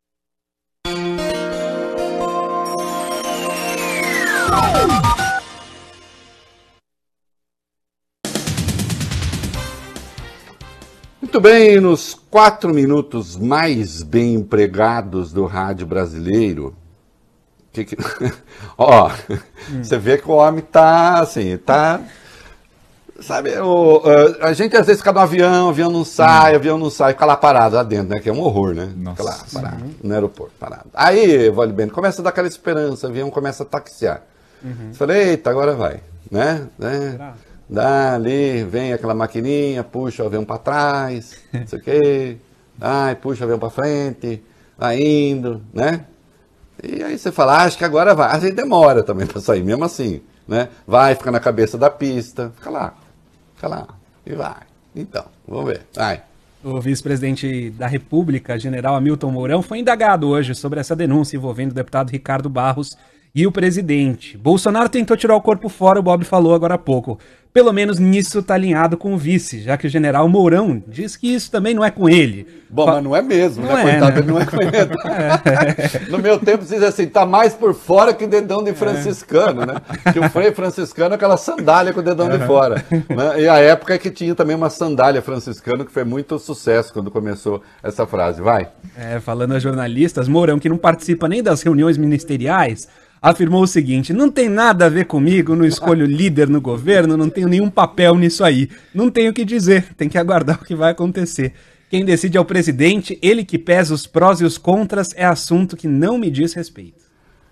Muito bem, nos quatro minutos mais bem empregados do rádio brasileiro, que que... ó, hum. você vê que o homem tá assim, tá, sabe, o, a gente às vezes fica no avião, o avião não sai, o avião não sai, fica lá parado lá dentro, né, que é um horror, né, Nossa. fica lá parado, uhum. no aeroporto, parado. Aí, Vólio Bene, começa a dar aquela esperança, o avião começa a taxiar. Uhum. Falei, eita, agora vai, né, né? Dá ali, vem aquela maquininha, puxa o avião para trás, não sei o quê, ai, puxa o avião para frente, vai indo, né? E aí você fala, ah, acho que agora vai. Às vezes demora também para sair, mesmo assim, né? Vai, fica na cabeça da pista, fica lá, fica lá, e vai. Então, vamos ver, vai. O vice-presidente da República, general Hamilton Mourão, foi indagado hoje sobre essa denúncia envolvendo o deputado Ricardo Barros e o presidente. Bolsonaro tentou tirar o corpo fora, o Bob falou agora há pouco. Pelo menos nisso está alinhado com o vice, já que o general Mourão diz que isso também não é com ele. Bom, Fa... mas não é mesmo, não né? É, Coitado, né? ele não é com ele. É. No meu tempo, diz assim, tá mais por fora que dedão de franciscano, é. né? Que o freio franciscano é aquela sandália com o dedão uhum. de fora. Né? E a época é que tinha também uma sandália franciscana, que foi muito sucesso quando começou essa frase. Vai. É, falando a jornalistas, Mourão, que não participa nem das reuniões ministeriais, afirmou o seguinte: não tem nada a ver comigo, não escolho líder no governo, não tenho nenhum papel nisso aí. Não tenho o que dizer, tem que aguardar o que vai acontecer. Quem decide é o presidente, ele que pesa os prós e os contras, é assunto que não me diz respeito.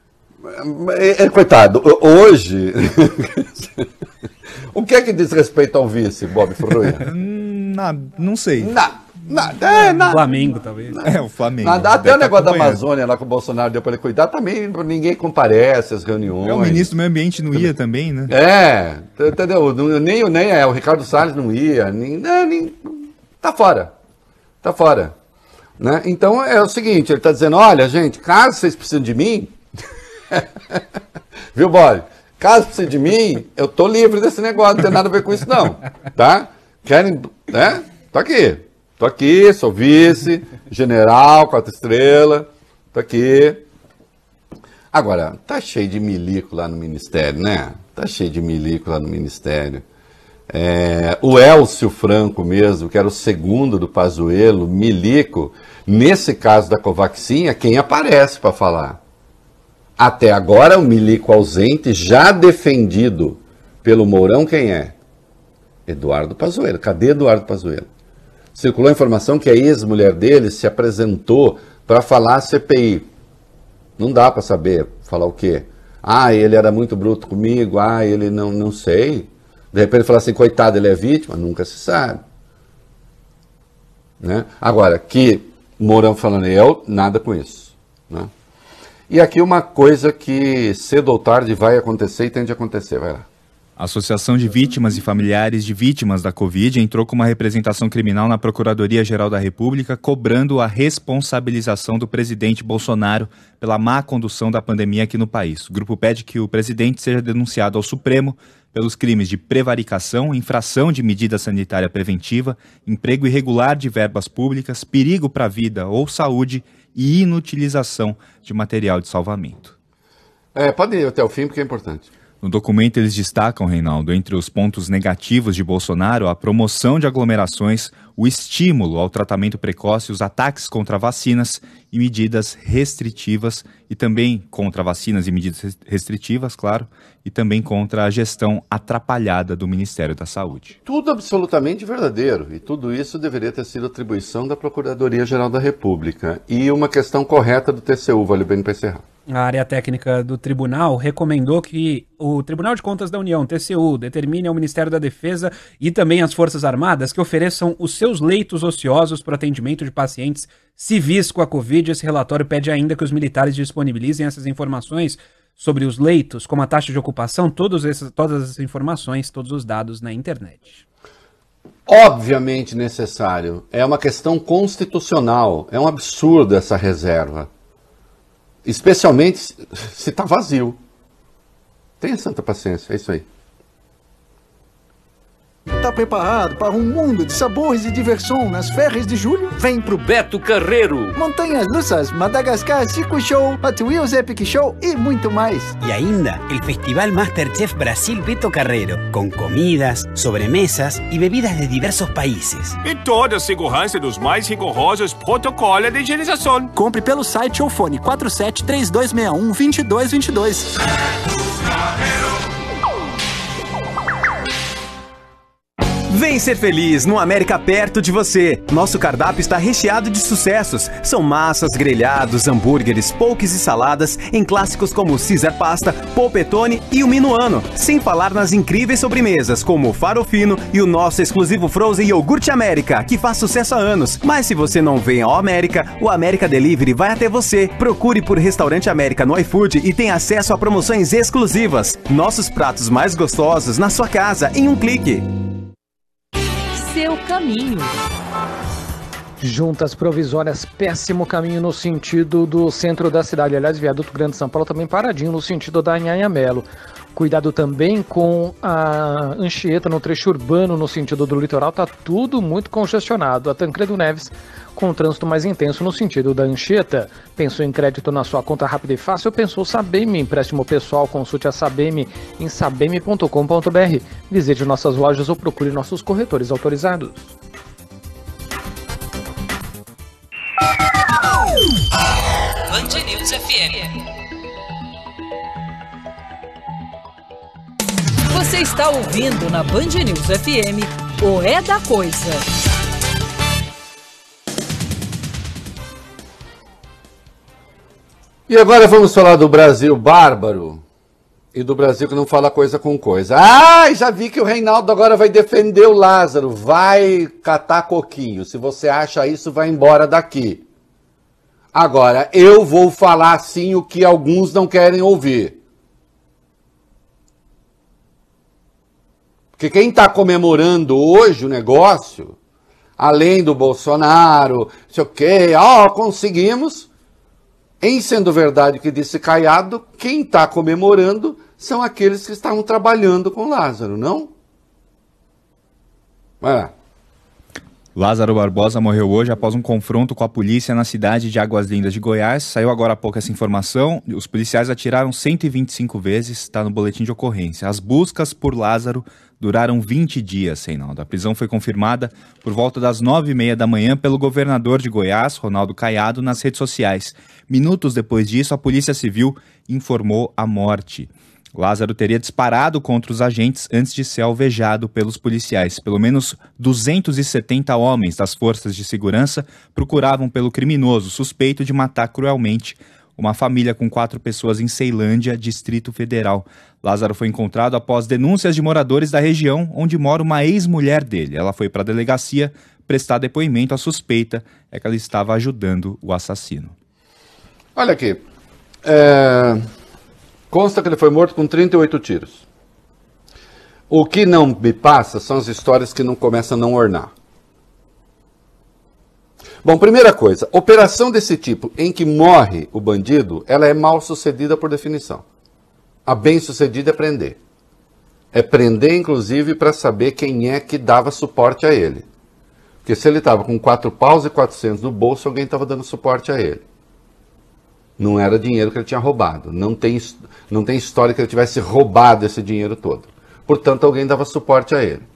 É, é, coitado, hoje... o que é que diz respeito ao vice, Bob Furruia? Nada, não sei. Nada. Nada, é, nada. Flamengo, talvez. É, o Flamengo. Nada, até o negócio da Amazônia lá que o Bolsonaro deu para ele cuidar, também ninguém comparece às reuniões. É, o ministro do Meio Ambiente não ia também, né? É, entendeu? Nem, nem é, o Ricardo Salles não ia, nem, nem, tá fora. Tá fora. Né? Então é o seguinte, ele tá dizendo, olha, gente, caso vocês precisem de mim, viu, Bob? Caso precisem de mim, eu tô livre desse negócio, não tem nada a ver com isso não, tá? Querem, né? Tô aqui. Tô aqui, sou vice, general, quatro estrelas, tô aqui. Agora, tá cheio de milico lá no Ministério, né? Tá cheio de milico lá no Ministério. É, o Elcio Franco mesmo, que era o segundo do Pazuello, milico, nesse caso da Covaxin, é quem aparece para falar. Até agora, o milico ausente, já defendido pelo Mourão, quem é? Eduardo Pazuello. Cadê Eduardo Pazuello? Circulou a informação que a ex-mulher dele se apresentou para falar a C P I. Não dá para saber falar o quê? Ah, ele era muito bruto comigo, ah, ele não, não sei. De repente ele fala assim, coitado, ele é vítima, nunca se sabe. Né? Agora, que Mourão falando, eu, nada com isso. Né? E aqui uma coisa que cedo ou tarde vai acontecer e tem de acontecer, vai lá. A Associação de Vítimas e Familiares de Vítimas da Covid entrou com uma representação criminal na Procuradoria-Geral da República, cobrando a responsabilização do presidente Bolsonaro pela má condução da pandemia aqui no país. O grupo pede que o presidente seja denunciado ao Supremo pelos crimes de prevaricação, infração de medida sanitária preventiva, emprego irregular de verbas públicas, perigo para a vida ou saúde e inutilização de material de salvamento. É, pode ir até o fim, porque é importante. No documento eles destacam, Reinaldo, entre os pontos negativos de Bolsonaro, a promoção de aglomerações, o estímulo ao tratamento precoce, os ataques contra vacinas e medidas restritivas, e também contra vacinas e medidas restritivas, claro, e também contra a gestão atrapalhada do Ministério da Saúde. Tudo absolutamente verdadeiro, e tudo isso deveria ter sido atribuição da Procuradoria-Geral da República, e uma questão correta do T C U, vale bem para encerrar. A área técnica do tribunal recomendou que o Tribunal de Contas da União, T C U, determine ao Ministério da Defesa e também às Forças Armadas que ofereçam os seus leitos ociosos para o atendimento de pacientes civis com a Covid. Esse relatório pede ainda que os militares disponibilizem essas informações sobre os leitos, como a taxa de ocupação, todos esses, todas as informações, todos os dados na internet. Obviamente necessário. É uma questão constitucional. É um absurdo essa reserva. Especialmente se está vazio. Tenha santa paciência, é isso aí. Tá preparado para um mundo de sabores e diversão nas férias de julho? Vem pro Beto Carreiro! Montanhas Russas, Madagascar Circo Show, Hot Wheels Epic Show e muito mais. E ainda, el Festival Masterchef Brasil Beto Carreiro, com comidas, sobremesas e bebidas de diversos países. E toda a segurança dos mais rigorosos protocolos de higienização. Compre pelo site ou fone quatro sete três dois seis um dois dois dois dois. Vem ser feliz no América perto de você. Nosso cardápio está recheado de sucessos. São massas, grelhados, hambúrgueres, poques e saladas em clássicos como Caesar Pasta, Polpettone e o Minuano. Sem falar nas incríveis sobremesas como o Farofino e o nosso exclusivo Frozen Iogurte América, que faz sucesso há anos. Mas se você não vem ao América, o América Delivery vai até você. Procure por Restaurante América no iFood e tenha acesso a promoções exclusivas. Nossos pratos mais gostosos na sua casa em um clique. Seu caminho. Juntas provisórias, péssimo caminho no sentido do centro da cidade. Aliás, Viaduto Grande de São Paulo também paradinho no sentido da Anhanhamelo. Cuidado também com a Anchieta no trecho urbano no sentido do litoral. Tá tudo muito congestionado. A Tancredo Neves com o trânsito mais intenso no sentido da Anchieta. Pensou em crédito na sua conta rápida e fácil? Pensou Sabem, empréstimo pessoal? Consulte a Sabem em sabem ponto com ponto br. Visite nossas lojas ou procure nossos corretores autorizados. Band News F M. Você está ouvindo na Band News F M o É da Coisa. E agora vamos falar do Brasil bárbaro e do Brasil que não fala coisa com coisa. Ah, já vi que o Reinaldo agora vai defender o Lázaro, vai catar coquinho. Se você acha isso, vai embora daqui. Agora, eu vou falar sim o que alguns não querem ouvir. Porque quem está comemorando hoje o negócio, além do Bolsonaro, não sei o quê, ó, conseguimos... Em sendo verdade o que disse Caiado, quem está comemorando são aqueles que estavam trabalhando com Lázaro, não? Vai lá. Lázaro Barbosa morreu hoje após um confronto com a polícia na cidade de Águas Lindas de Goiás. Saiu agora há pouco essa informação. Os policiais atiraram cento e vinte e cinco vezes, está no boletim de ocorrência. As buscas por Lázaro duraram vinte dias, Reinaldo. A prisão foi confirmada por volta das nove e meia da manhã pelo governador de Goiás, Ronaldo Caiado, nas redes sociais. Minutos depois disso, a Polícia Civil informou a morte. Lázaro teria disparado contra os agentes antes de ser alvejado pelos policiais. Pelo menos duzentos e setenta homens das forças de segurança procuravam pelo criminoso suspeito de matar cruelmente uma família com quatro pessoas em Ceilândia, Distrito Federal. Lázaro foi encontrado após denúncias de moradores da região onde mora uma ex-mulher dele. Ela foi para a delegacia prestar depoimento. A suspeita é que ela estava ajudando o assassino. Olha aqui. É... Consta que ele foi morto com trinta e oito tiros. O que não me passa são as histórias que não começam a não ornar. Bom, primeira coisa, operação desse tipo em que morre o bandido, ela é mal sucedida por definição. A bem sucedida é prender. É prender, inclusive, para saber quem é que dava suporte a ele. Porque se ele estava com quatro paus e quatrocentos no bolso, alguém estava dando suporte a ele. Não era dinheiro que ele tinha roubado. Não tem, não tem história que ele tivesse roubado esse dinheiro todo. Portanto, alguém dava suporte a ele.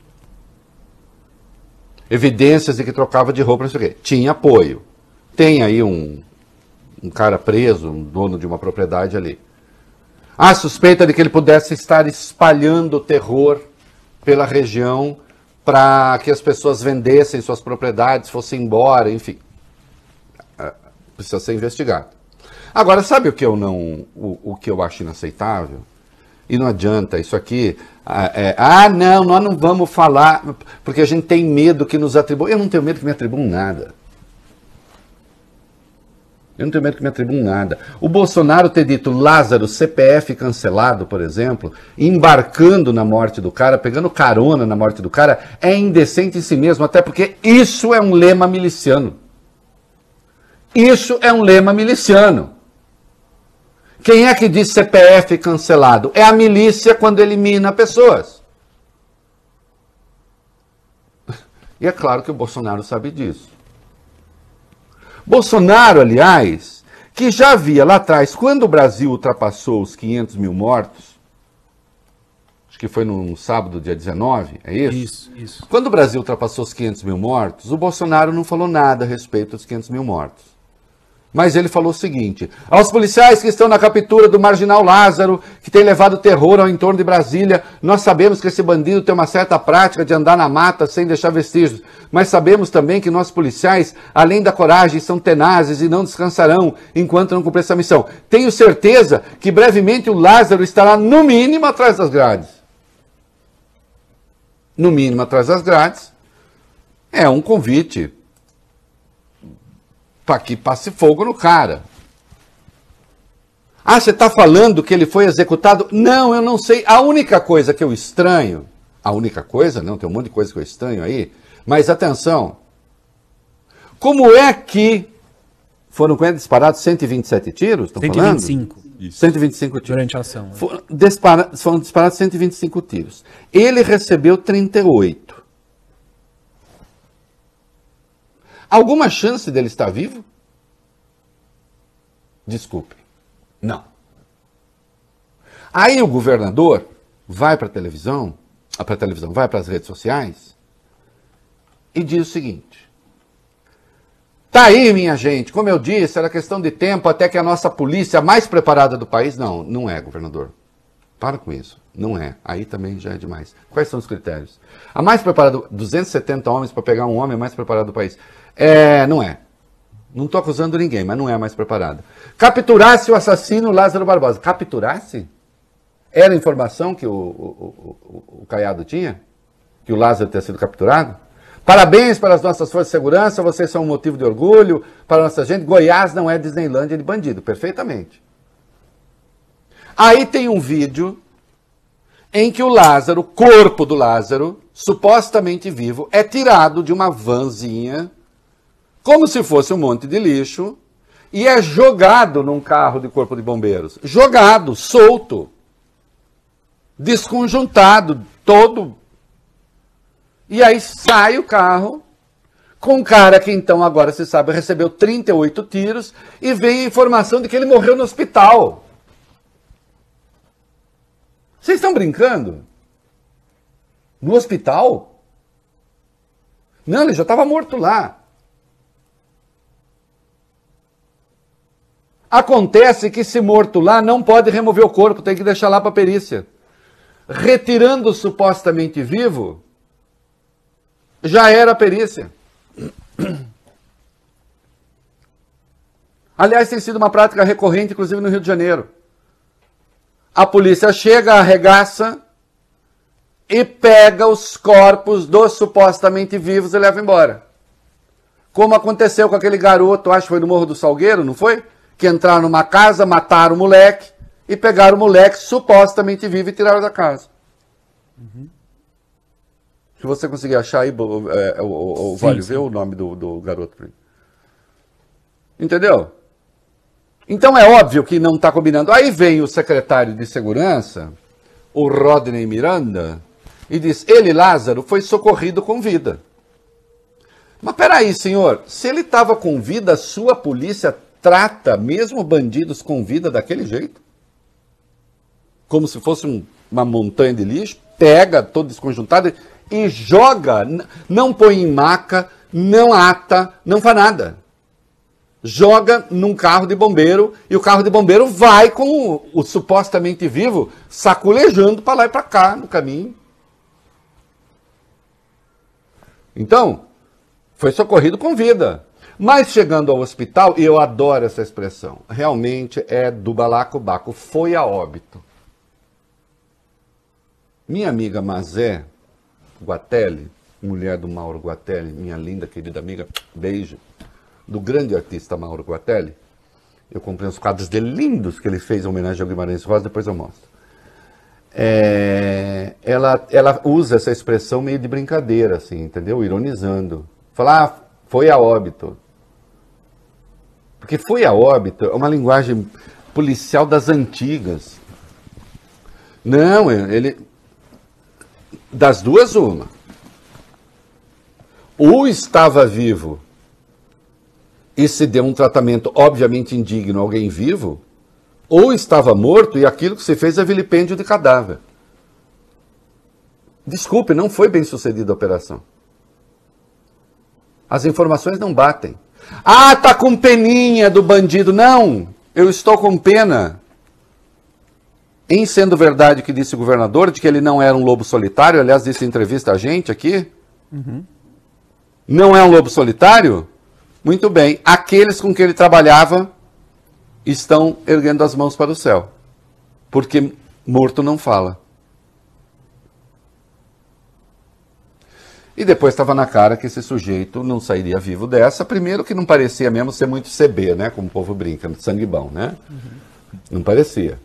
Evidências de que trocava de roupa, não sei o quê. Tinha apoio. Tem aí um, um cara preso, um dono de uma propriedade ali. Há suspeita de que ele pudesse estar espalhando terror pela região para que as pessoas vendessem suas propriedades, fossem embora, enfim. Precisa ser investigado. Agora, sabe o que eu não, o, o que eu acho inaceitável? E não adianta, isso aqui, ah, é, ah, não, nós não vamos falar, porque a gente tem medo que nos atribuam. Eu não tenho medo que me atribuam nada. Eu não tenho medo que me atribuam nada. O Bolsonaro ter dito Lázaro, C P F cancelado, por exemplo, embarcando na morte do cara, pegando carona na morte do cara, é indecente em si mesmo, até porque isso é um lema miliciano. Isso é um lema miliciano. Quem é que diz C P F cancelado? É a milícia quando elimina pessoas. E é claro que o Bolsonaro sabe disso. Bolsonaro, aliás, que já havia lá atrás, quando o Brasil ultrapassou os quinhentos mil mortos, acho que foi no sábado, dia dezenove, é isso? Isso, isso. Quando o Brasil ultrapassou os quinhentos mil mortos, o Bolsonaro não falou nada a respeito dos quinhentos mil mortos. Mas ele falou o seguinte: aos policiais que estão na captura do marginal Lázaro, que tem levado terror ao entorno de Brasília, nós sabemos que esse bandido tem uma certa prática de andar na mata sem deixar vestígios, mas sabemos também que nossos policiais, além da coragem, são tenazes e não descansarão enquanto não cumprir essa missão. Tenho certeza que brevemente o Lázaro estará no mínimo atrás das grades. No mínimo atrás das grades é um convite para que passe fogo no cara. Ah, você está falando que ele foi executado? Não, eu não sei. A única coisa que eu estranho, a única coisa, não, tem um monte de coisa que eu estranho aí, mas atenção, como é que foram com ele disparados cento e vinte e sete tiros? Estão cento e vinte e cinco. Falando? cento e vinte e cinco tiros. Durante a ação. Né? Foram, dispara, foram disparados cento e vinte e cinco tiros. Ele recebeu trinta e oito. Alguma chance dele estar vivo? Desculpe. Não. Aí o governador vai para a televisão, para a televisão, vai para as redes sociais e diz o seguinte: tá aí, minha gente, como eu disse, era questão de tempo até que a nossa polícia mais preparada do país... Não, não é, governador. Para com isso. Não é. Aí também já é demais. Quais são os critérios? A mais preparada, duzentos e setenta homens para pegar um homem mais preparado do país. É, não é. Não estou acusando ninguém, mas não é a mais preparada. Capturasse o assassino Lázaro Barbosa. Capturasse? Era a informação que o, o, o, o Caiado tinha? Que o Lázaro tinha sido capturado? Parabéns para as nossas forças de segurança, vocês são um motivo de orgulho para a nossa gente. Goiás não é Disneylândia de bandido, perfeitamente. Aí tem um vídeo em que o Lázaro, o corpo do Lázaro, supostamente vivo, é tirado de uma vanzinha, como se fosse um monte de lixo, e é jogado num carro de corpo de bombeiros. Jogado, solto, desconjuntado, todo. E aí sai o carro com um cara que então agora se sabe recebeu trinta e oito tiros e vem a informação de que ele morreu no hospital. Vocês estão brincando? No hospital? Não, ele já estava morto lá. Acontece que esse morto lá não pode remover o corpo, tem que deixar lá para a perícia. Retirando o supostamente vivo, já era a perícia. Aliás, tem sido uma prática recorrente, inclusive no Rio de Janeiro. A polícia chega, arregaça e pega os corpos dos supostamente vivos e leva embora. Como aconteceu com aquele garoto, acho que foi no Morro do Salgueiro, não foi? Que entraram numa casa, mataram o moleque e pegaram o moleque supostamente vivo e tiraram da casa. Uhum. Se você conseguir achar aí, é, o, o, o Sim, Vale, sim. vê o nome do, do garoto. pra mim. Entendeu? Então é óbvio que não está combinando. Aí vem o secretário de segurança, o Rodney Miranda, e diz, ele, Lázaro, foi socorrido com vida. Mas peraí, senhor, se ele estava com vida, a sua polícia trata mesmo bandidos com vida daquele jeito? Como se fosse um, uma montanha de lixo, pega todo desconjuntado e joga, não põe em maca, não ata, não faz nada. Joga num carro de bombeiro e o carro de bombeiro vai com o, o supostamente vivo saculejando para lá e para cá no caminho. Então, foi socorrido com vida. Mas chegando ao hospital, e eu adoro essa expressão, realmente é do balacobaco, foi a óbito. Minha amiga Mazé Guatelli, mulher do Mauro Guatelli, minha linda, querida amiga, beijo, do grande artista Mauro Guatelli. Eu comprei uns quadros dele lindos que ele fez em homenagem ao Guimarães Rosa, depois eu mostro. É, ela, ela usa essa expressão meio de brincadeira, assim, entendeu? Ironizando. Falar, ah, foi a óbito. Porque foi a óbito é uma linguagem policial das antigas. Não, ele... Das duas, uma. Ou estava vivo e se deu um tratamento obviamente indigno a alguém vivo, ou estava morto e aquilo que se fez é vilipêndio de cadáver. Desculpe, não foi bem sucedida a operação. As informações não batem. Ah, tá com peninha do bandido. Não, eu estou com pena. Em sendo verdade o que disse o governador, de que ele não era um lobo solitário, aliás, disse em entrevista a gente aqui, Uhum. não é um lobo solitário? Muito bem, aqueles com quem ele trabalhava estão erguendo as mãos para o céu, porque morto não fala. E depois estava na cara que esse sujeito não sairia vivo dessa, primeiro que não parecia mesmo ser muito C B, né, como o povo brinca, sangue bom, né? Uhum. Não parecia.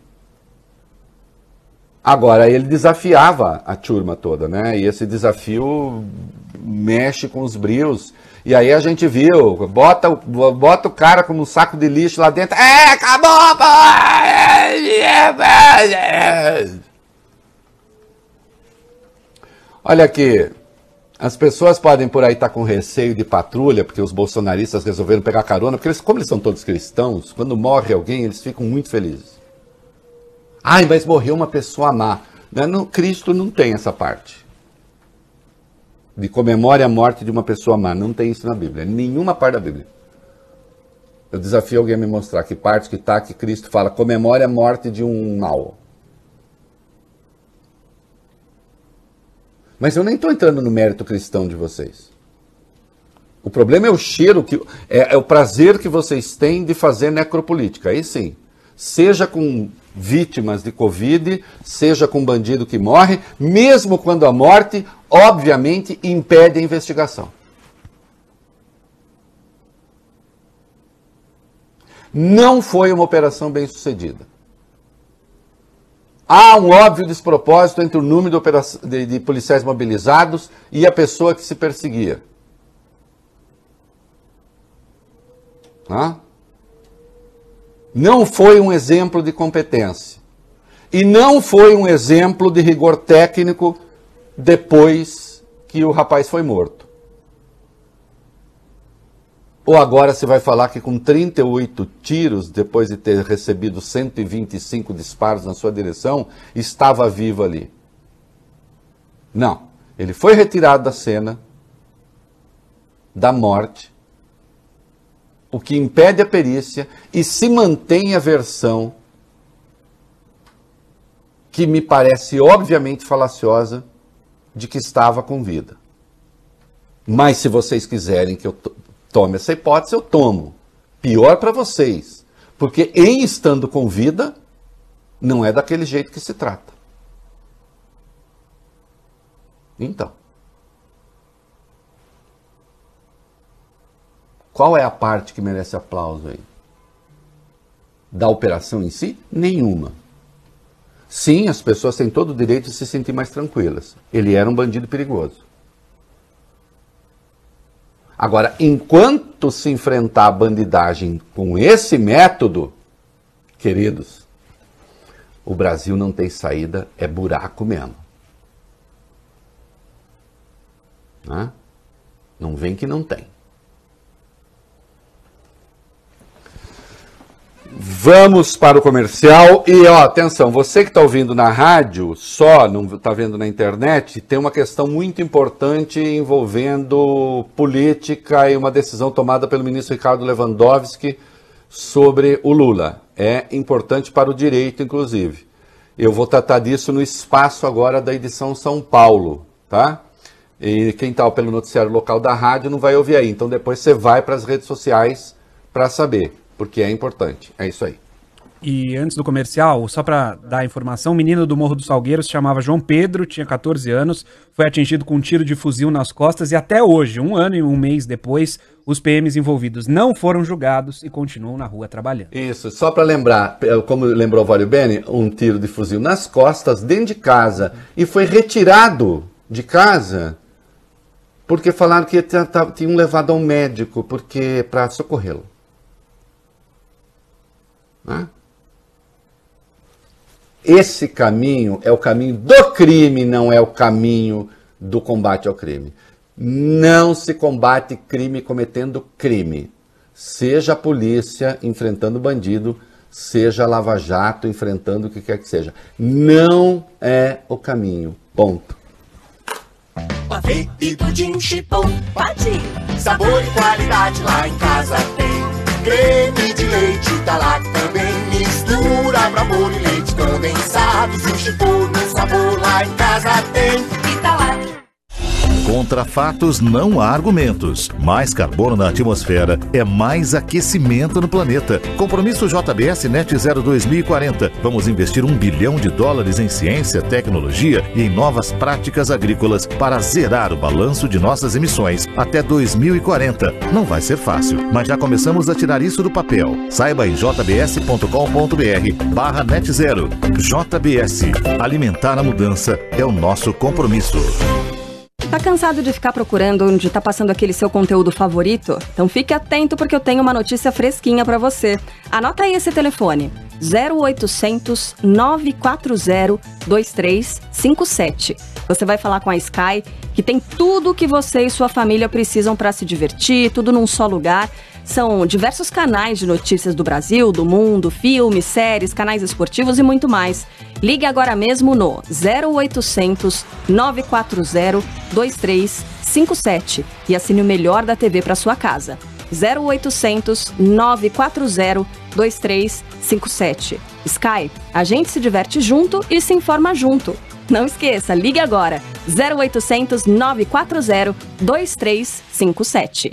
Agora, ele desafiava a turma toda, né? E esse desafio mexe com os brios. E aí a gente viu, bota, bota o cara como um saco de lixo lá dentro. É, acabou! Pô! Olha aqui, as pessoas podem por aí estar com receio de patrulha, porque os bolsonaristas resolveram pegar carona, porque eles, como eles são todos cristãos, quando morre alguém, eles ficam muito felizes. Ai, mas morreu uma pessoa má. Não, Cristo não tem essa parte. De comemore a morte de uma pessoa má. Não tem isso na Bíblia. Nenhuma parte da Bíblia. Eu desafio alguém a me mostrar que parte que está que Cristo fala comemore a morte de um mal. Mas eu nem estou entrando no mérito cristão de vocês. O problema é o cheiro, que é, é o prazer que vocês têm de fazer necropolítica. Aí sim. Seja com vítimas de Covid, seja com bandido que morre, mesmo quando a morte, obviamente, impede a investigação. Não foi uma operação bem sucedida. Há um óbvio despropósito entre o número de, operac... de, de policiais mobilizados e a pessoa que se perseguia. Ah? Não foi um exemplo de competência. E não foi um exemplo de rigor técnico depois que o rapaz foi morto. Ou agora você vai falar que com trinta e oito tiros, depois de ter recebido cento e vinte e cinco disparos na sua direção, estava vivo ali. Não. Ele foi retirado da cena da morte, o que impede a perícia, e se mantém a versão que me parece obviamente falaciosa de que estava com vida. Mas se vocês quiserem que eu tome essa hipótese, eu tomo. Pior para vocês, porque em estando com vida, não é daquele jeito que se trata. Então, qual é a parte que merece aplauso aí? Da operação em si? Nenhuma. Sim, as pessoas têm todo o direito de se sentir mais tranquilas. Ele era um bandido perigoso. Agora, enquanto se enfrentar a bandidagem com esse método, queridos, o Brasil não tem saída, é buraco mesmo. Né? Não vem que não tem. Vamos para o comercial e, ó, atenção, você que está ouvindo na rádio, só não está vendo na internet, tem uma questão muito importante envolvendo política e uma decisão tomada pelo ministro Ricardo Lewandowski sobre o Lula. É importante para o direito, inclusive. Eu vou tratar disso no espaço agora da edição São Paulo, tá? E quem está pelo noticiário local da rádio não vai ouvir aí, então depois você vai para as redes sociais para saber. Porque é importante. É isso aí. E antes do comercial, só para dar a informação, o menino do Morro do Salgueiro se chamava João Pedro, tinha catorze anos, foi atingido com um tiro de fuzil nas costas e até hoje, um ano e um mês depois, os P Ms envolvidos não foram julgados e continuam na rua trabalhando. Isso, só para lembrar, como lembrou o Vólio Bene, um tiro de fuzil nas costas, dentro de casa, e foi retirado de casa porque falaram que tinham levado ao médico porque para socorrê-lo. Esse caminho é o caminho do crime, não é o caminho do combate ao crime. Não se combate crime cometendo crime. Seja a polícia enfrentando bandido, seja a Lava Jato enfrentando o que quer que seja. Não é o caminho. Ponto. Pavê e pudim chipom, pati. Sabor e qualidade lá em casa tem. Creme de leite tá lá também. Mistura pra pôr e leite condensados. E o chipom no sabor lá em casa tem. E tá lá. Contra fatos não há argumentos. Mais carbono na atmosfera é mais aquecimento no planeta. Compromisso J B S Net Zero dois mil e quarenta. Vamos investir um bilhão de dólares em ciência, tecnologia e em novas práticas agrícolas para zerar o balanço de nossas emissões até dois mil e quarenta. Não vai ser fácil, mas já começamos a tirar isso do papel. Saiba em jbs.com.br barra net zero. J B S. Alimentar a mudança é o nosso compromisso. Tá cansado de ficar procurando onde tá passando aquele seu conteúdo favorito? Então fique atento porque eu tenho uma notícia fresquinha pra você. Anota aí esse telefone: zero oitocentos, nove quatro zero, dois três cinco sete. Você vai falar com a Sky, que tem tudo o que você e sua família precisam para se divertir, tudo num só lugar. São diversos canais de notícias do Brasil, do mundo, filmes, séries, canais esportivos e muito mais. Ligue agora mesmo no zero oitocentos, nove quatro zero, dois três cinco sete e assine o melhor da T V para sua casa. zero oitocentos, nove quatro zero, dois três cinco sete. Sky, a gente se diverte junto e se informa junto. Não esqueça, ligue agora. zero oitocentos, nove quatro zero, dois três cinco sete.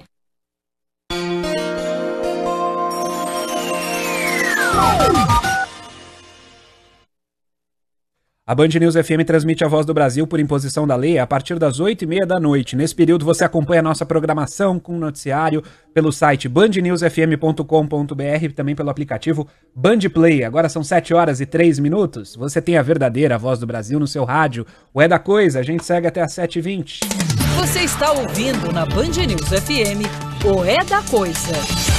A Band News F M transmite a Voz do Brasil por imposição da lei a partir das oito e meia da noite. Nesse período você acompanha a nossa programação com noticiário pelo site band news f m ponto com ponto b r e também pelo aplicativo Band Play. Agora são sete horas e três minutos. Você tem a verdadeira Voz do Brasil no seu rádio. O É da Coisa, a gente segue até às sete e vinte. Você está ouvindo na Band News F M o É da Coisa.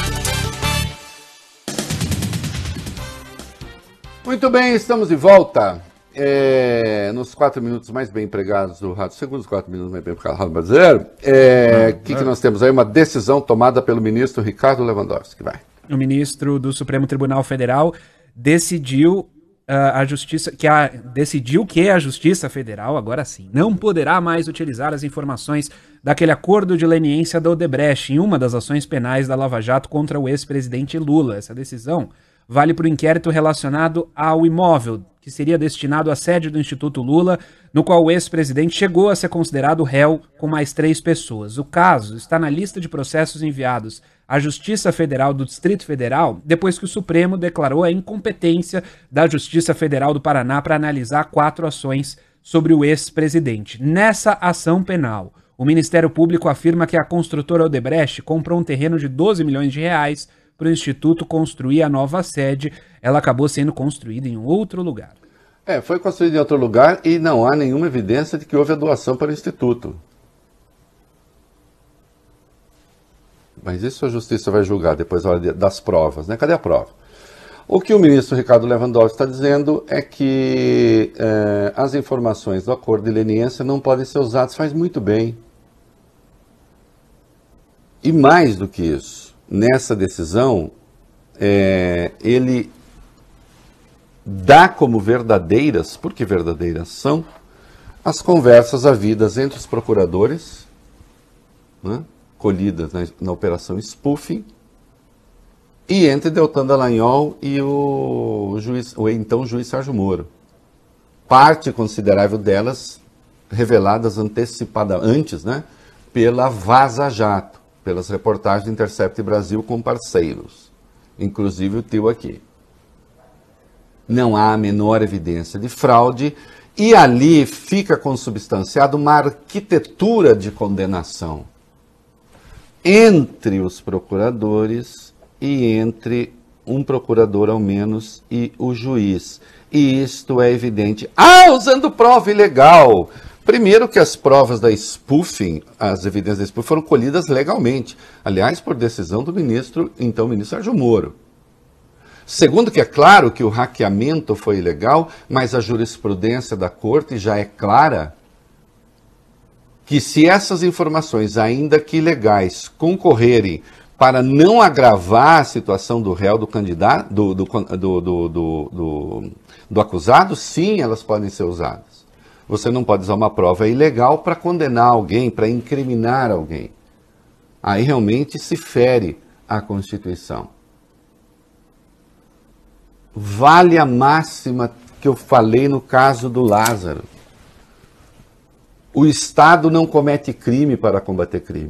Muito bem, estamos de volta. É, nos quatro minutos mais bem empregados do Rádio, segundos quatro minutos mais bem empregados do Rádio Brasileiro, o é, que, que nós temos aí? Uma decisão tomada pelo ministro Ricardo Lewandowski. Vai. O ministro do Supremo Tribunal Federal decidiu uh, a justiça que a, decidiu que a Justiça Federal, agora sim, não poderá mais utilizar as informações daquele acordo de leniência da Odebrecht em uma das ações penais da Lava Jato contra o ex-presidente Lula. Essa decisão vale para o inquérito relacionado ao imóvel que seria destinado à sede do Instituto Lula, no qual o ex-presidente chegou a ser considerado réu com mais três pessoas. O caso está na lista de processos enviados à Justiça Federal do Distrito Federal, depois que o Supremo declarou a incompetência da Justiça Federal do Paraná para analisar quatro ações sobre o ex-presidente. Nessa ação penal, o Ministério Público afirma que a construtora Odebrecht comprou um terreno de doze milhões de reais para o Instituto construir a nova sede. Ela acabou sendo construída em outro lugar. É, foi construída em outro lugar e não há nenhuma evidência de que houve a doação para o Instituto. Mas isso a justiça vai julgar depois da hora das provas, né? Cadê a prova? O que o ministro Ricardo Lewandowski está dizendo é que é, as informações do acordo de leniência não podem ser usadas. Faz muito bem. E mais do que isso, nessa decisão, é, ele dá como verdadeiras, porque verdadeiras são, as conversas havidas entre os procuradores, né, colhidas na, na operação spoofing, e entre Deltan Dallagnol e o, juiz, o então juiz Sérgio Moro. Parte considerável delas reveladas antecipada, antes, né, pela Vaza Jato, pelas reportagens do Intercept Brasil com parceiros, inclusive o teu aqui. Não há a menor evidência de fraude e ali fica consubstanciada uma arquitetura de condenação entre os procuradores e entre um procurador ao menos e o juiz. E isto é evidente. Ah, usando prova ilegal! Primeiro que as provas da spoofing, as evidências da spoofing foram colhidas legalmente. Aliás, por decisão do ministro, então ministro Sérgio Moro. Segundo que é claro que o hackeamento foi ilegal, mas a jurisprudência da corte já é clara que se essas informações, ainda que ilegais, concorrerem para não agravar a situação do réu, do candidato, do, do, do, do, do, do acusado, sim, elas podem ser usadas. Você não pode usar uma prova ilegal para condenar alguém, para incriminar alguém. Aí realmente se fere a Constituição. Vale a máxima que eu falei no caso do Lázaro. O Estado não comete crime para combater crime.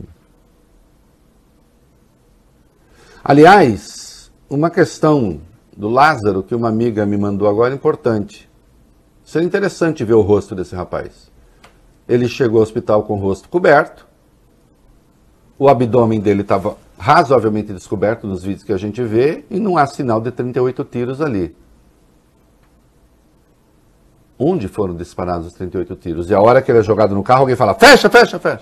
Aliás, uma questão do Lázaro que uma amiga me mandou agora é importante. Seria interessante ver o rosto desse rapaz. Ele chegou ao hospital com o rosto coberto, o abdômen dele estava razoavelmente descoberto nos vídeos que a gente vê e não há sinal de trinta e oito tiros ali. Onde foram disparados os trinta e oito tiros? E a hora que ele é jogado no carro, alguém fala, fecha, fecha, fecha.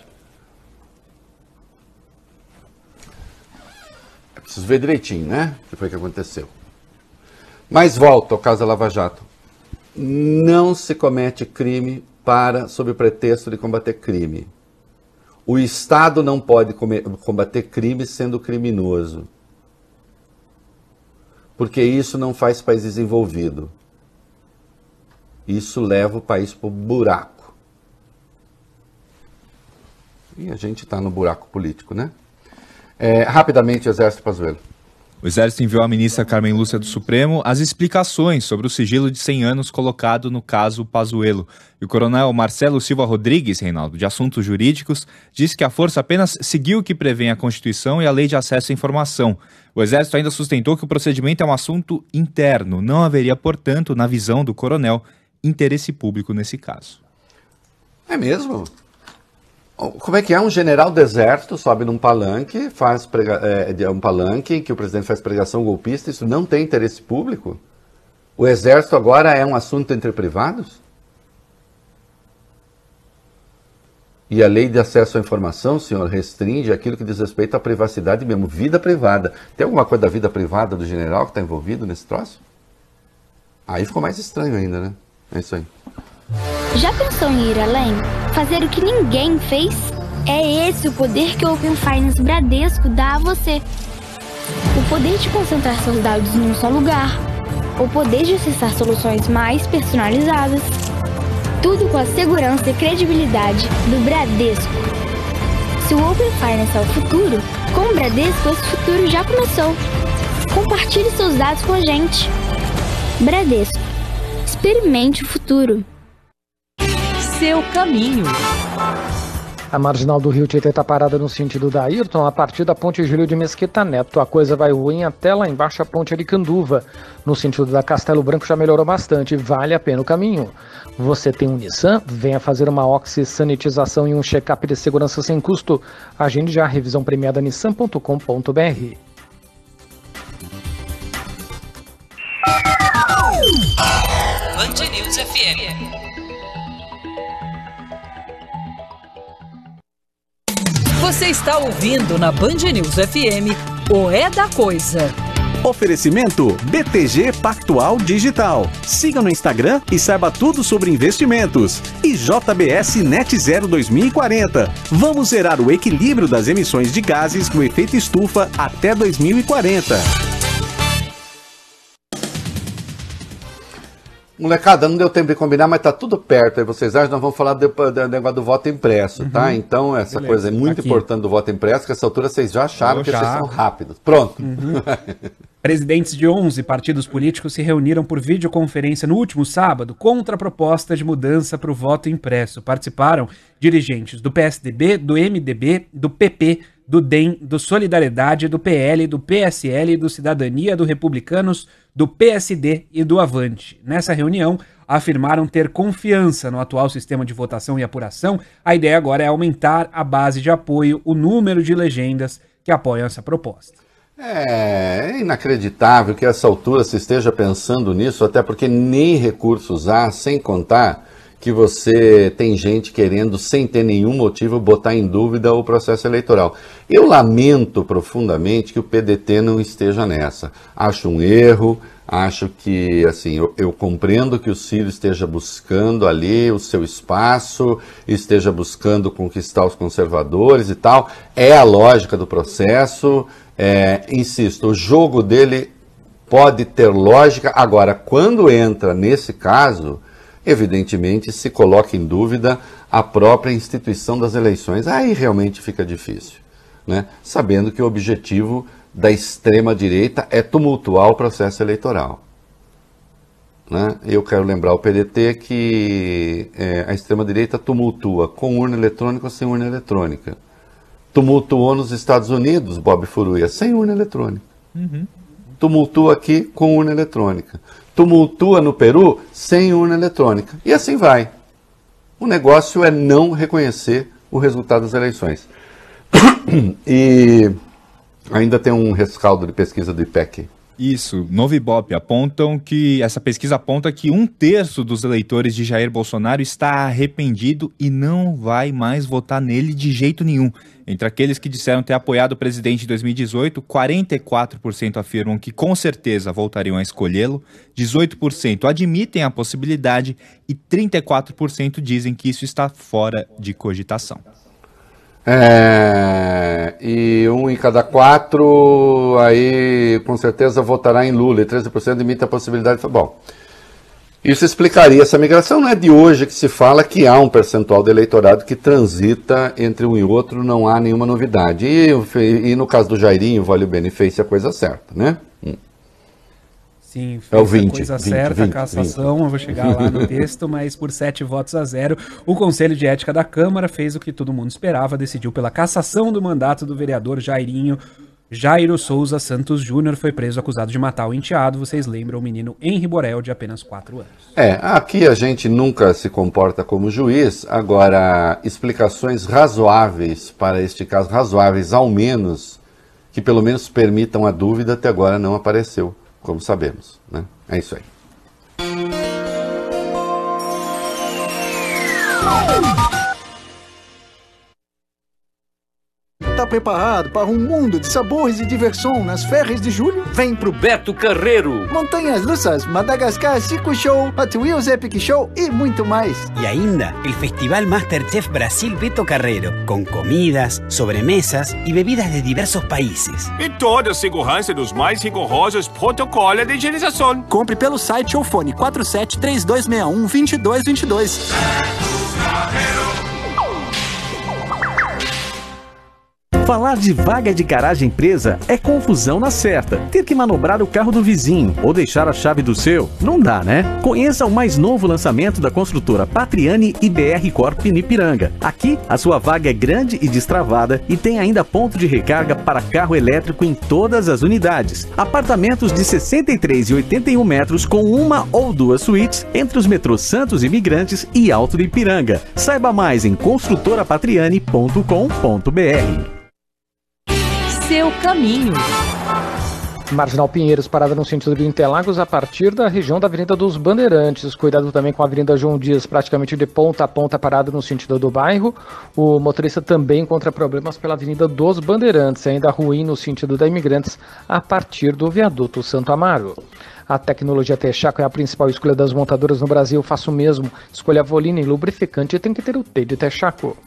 É preciso ver direitinho, né? O que foi que aconteceu. Mas volta ao caso da Lava Jato. Não se comete crime para, sob o pretexto de combater crime. O Estado não pode combater crime sendo criminoso. Porque isso não faz país desenvolvido. Isso leva o país para o buraco. E a gente está no buraco político, né? É, rapidamente, Exército Pazuello. O Exército enviou à ministra Carmen Lúcia do Supremo as explicações sobre o sigilo de cem anos colocado no caso Pazuello. E o coronel Marcelo Silva Rodrigues, Reinaldo, de Assuntos Jurídicos, disse que a Força apenas seguiu o que prevê a Constituição e a Lei de Acesso à Informação. O Exército ainda sustentou que o procedimento é um assunto interno. Não haveria, portanto, na visão do coronel, interesse público nesse caso. É mesmo? Como é que é? Um general do Exército sobe num palanque, faz prega... é, um palanque que o presidente faz pregação golpista, isso não tem interesse público? O Exército agora é um assunto entre privados? E a lei de acesso à informação, senhor, restringe aquilo que diz respeito à privacidade mesmo, vida privada. Tem alguma coisa da vida privada do general que está envolvido nesse troço? Aí ficou mais estranho ainda, né? É isso aí. Já pensou em ir além? Fazer o que ninguém fez? É esse o poder que o Open Finance Bradesco dá a você. O poder de concentrar seus dados em um só lugar. O poder de acessar soluções mais personalizadas. Tudo com a segurança e credibilidade do Bradesco. Se o Open Finance é o futuro, com o Bradesco esse futuro já começou. Compartilhe seus dados com a gente. Bradesco. Experimente o futuro. Seu caminho. A marginal do Rio Tietê está parada no sentido da Ayrton, a partir da ponte Júlio de Mesquita Neto. A coisa vai ruim até lá embaixo a ponte Aricanduva. No sentido da Castelo Branco já melhorou bastante, vale a pena o caminho. Você tem um Nissan? Venha fazer uma oxi-sanitização e um check-up de segurança sem custo. Agende já a revisão premiada nissan ponto com ponto b r. Band News F M. Você está ouvindo na Band News F M o É da Coisa. Oferecimento B T G Pactual Digital. Siga no Instagram e saiba tudo sobre investimentos. E J B S Net Zero dois mil e quarenta. Vamos zerar o equilíbrio das emissões de gases do efeito estufa até dois mil e quarenta. Molecada, não deu tempo de combinar, mas tá tudo perto. Aí vocês acham, nós vamos falar do, do negócio do voto impresso, uhum. tá? Então, essa Beleza. coisa é muito Aqui. importante do voto impresso, que essa altura vocês já acharam Eu que já. vocês são rápidos. Pronto. Uhum. Presidentes de onze partidos políticos se reuniram por videoconferência no último sábado contra a proposta de mudança para o voto impresso. Participaram dirigentes do P S D B, do M D B, do P P, do D E M, do Solidariedade, do P L, do P S L, do Cidadania, do Republicanos, do P S D e do Avante. Nessa reunião, afirmaram ter confiança no atual sistema de votação e apuração. A ideia agora é aumentar a base de apoio, o número de legendas que apoiam essa proposta. É inacreditável que a essa altura se esteja pensando nisso, até porque nem recursos há, sem contar que você tem gente querendo, sem ter nenhum motivo, botar em dúvida o processo eleitoral. Eu lamento profundamente que o P D T não esteja nessa. Acho um erro, acho que, assim, eu, eu compreendo que o Ciro esteja buscando ali o seu espaço, esteja buscando conquistar os conservadores e tal. É a lógica do processo. É, insisto, o jogo dele pode ter lógica. Agora, quando entra nesse caso, evidentemente se coloca em dúvida a própria instituição das eleições. Aí realmente fica difícil, né? Sabendo que o objetivo da extrema-direita é tumultuar o processo eleitoral, né? Eu quero lembrar ao P D T que é, a extrema-direita tumultua com urna eletrônica ou sem urna eletrônica. Tumultuou nos Estados Unidos, Bob Furuia, sem urna eletrônica. Uhum. Tumultua aqui com urna eletrônica. Tumultua no Peru sem urna eletrônica. E assim vai. O negócio é não reconhecer o resultado das eleições. E ainda tem um rescaldo de pesquisa do I P E C. Isso, Novo Ibope apontam que, essa pesquisa aponta que um terço dos eleitores de Jair Bolsonaro está arrependido e não vai mais votar nele de jeito nenhum. Entre aqueles que disseram ter apoiado o presidente em dois mil e dezoito, quarenta e quatro por cento afirmam que com certeza voltariam a escolhê-lo, dezoito por cento admitem a possibilidade e trinta e quatro por cento dizem que isso está fora de cogitação. É, e um em cada quatro aí com certeza votará em Lula e treze por cento admite a possibilidade de... Bom, isso explicaria essa migração. Não é de hoje que se fala que há um percentual do eleitorado que transita entre um e outro, não há nenhuma novidade. E, e no caso do Jairinho, o Vale Bene fez a coisa certa, né? Hum. Sim, fez é o vinte, a coisa vinte, certa, vinte, a cassação, vinte. Eu vou chegar lá no texto, mas por sete votos a zero, o Conselho de Ética da Câmara fez o que todo mundo esperava, decidiu pela cassação do mandato do vereador Jairinho. Jairo Souza Santos Júnior foi preso acusado de matar o enteado. Vocês lembram o menino Henri Borel, de apenas quatro anos. É, aqui a gente nunca se comporta como juiz. Agora, explicações razoáveis para este caso, razoáveis ao menos, que pelo menos permitam a dúvida, até agora não apareceu, como sabemos, né? É isso aí. Tá preparado para um mundo de sabores e diversão nas férias de julho? Vem pro Beto Carreiro! Montanhas Russas, Madagascar Circo Show, Hot Wheels Epic Show e muito mais. E ainda, el Festival Masterchef Brasil Beto Carreiro, com comidas, sobremesas e bebidas de diversos países. E toda a segurança dos mais rigorosos protocolos de higienização. Compre pelo site ou fone quatro sete três dois seis um, dois dois dois dois. Falar de vaga de garagem presa é confusão na certa. Ter que manobrar o carro do vizinho ou deixar a chave do seu, não dá, né? Conheça o mais novo lançamento da construtora Patriani e B R Corp no Ipiranga. Aqui, a sua vaga é grande e destravada e tem ainda ponto de recarga para carro elétrico em todas as unidades. Apartamentos de sessenta e três e oitenta e um metros com uma ou duas suítes entre os metrôs Santos Imigrantes e Alto do Ipiranga. Saiba mais em construtora patriani ponto com ponto br. Seu caminho. Marginal Pinheiros, parada no sentido de Interlagos, a partir da região da Avenida dos Bandeirantes. Cuidado também com a Avenida João Dias, praticamente de ponta a ponta, parada no sentido do bairro. O motorista também encontra problemas pela Avenida dos Bandeirantes, ainda ruim no sentido da Imigrantes, a partir do viaduto Santo Amaro. A tecnologia Texaco é a principal escolha das montadoras no Brasil. Faça o mesmo. Escolha Volini lubrificante e tem que ter o T de Texaco.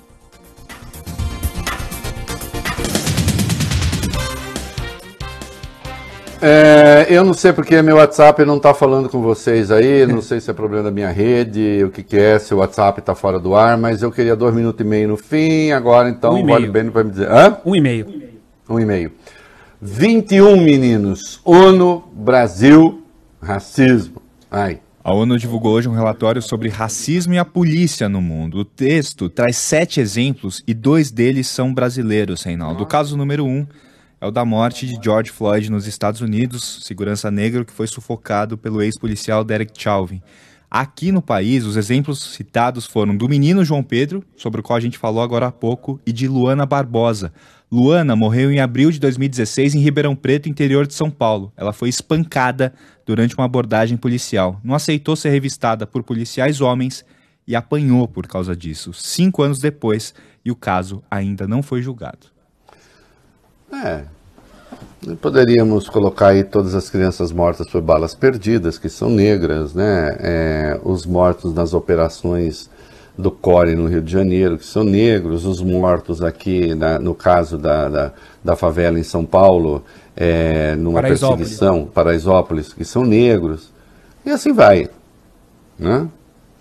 É, eu não sei porque meu WhatsApp não está falando com vocês aí, não sei se é problema da minha rede, o que, que é, se o WhatsApp está fora do ar, mas eu queria dois minutos e meio no fim, agora então um o Vale Bene vai me dizer. Hã? Um e meio. Um e meio. vinte e um, meninos. ONU, Brasil, racismo. Ai. A ONU divulgou hoje um relatório sobre racismo e a polícia no mundo. O texto traz sete exemplos e dois deles são brasileiros, Reinaldo. O caso número um é o da morte de George Floyd nos Estados Unidos, segurança negro que foi sufocado pelo ex-policial Derek Chauvin. Aqui no país, os exemplos citados foram do menino João Pedro, sobre o qual a gente falou agora há pouco, e de Luana Barbosa. Luana morreu em abril de dois mil e dezesseis em Ribeirão Preto, interior de São Paulo. Ela foi espancada durante uma abordagem policial. Não aceitou ser revistada por policiais homens e apanhou por causa disso. Cinco anos depois, e o caso ainda não foi julgado. É, poderíamos colocar aí todas as crianças mortas por balas perdidas, que são negras, né? É, os mortos nas operações do Core no Rio de Janeiro, que são negros, os mortos aqui, na, no caso da, da, da favela em São Paulo, é, numa perseguição, Paraisópolis, que são negros, e assim vai, né?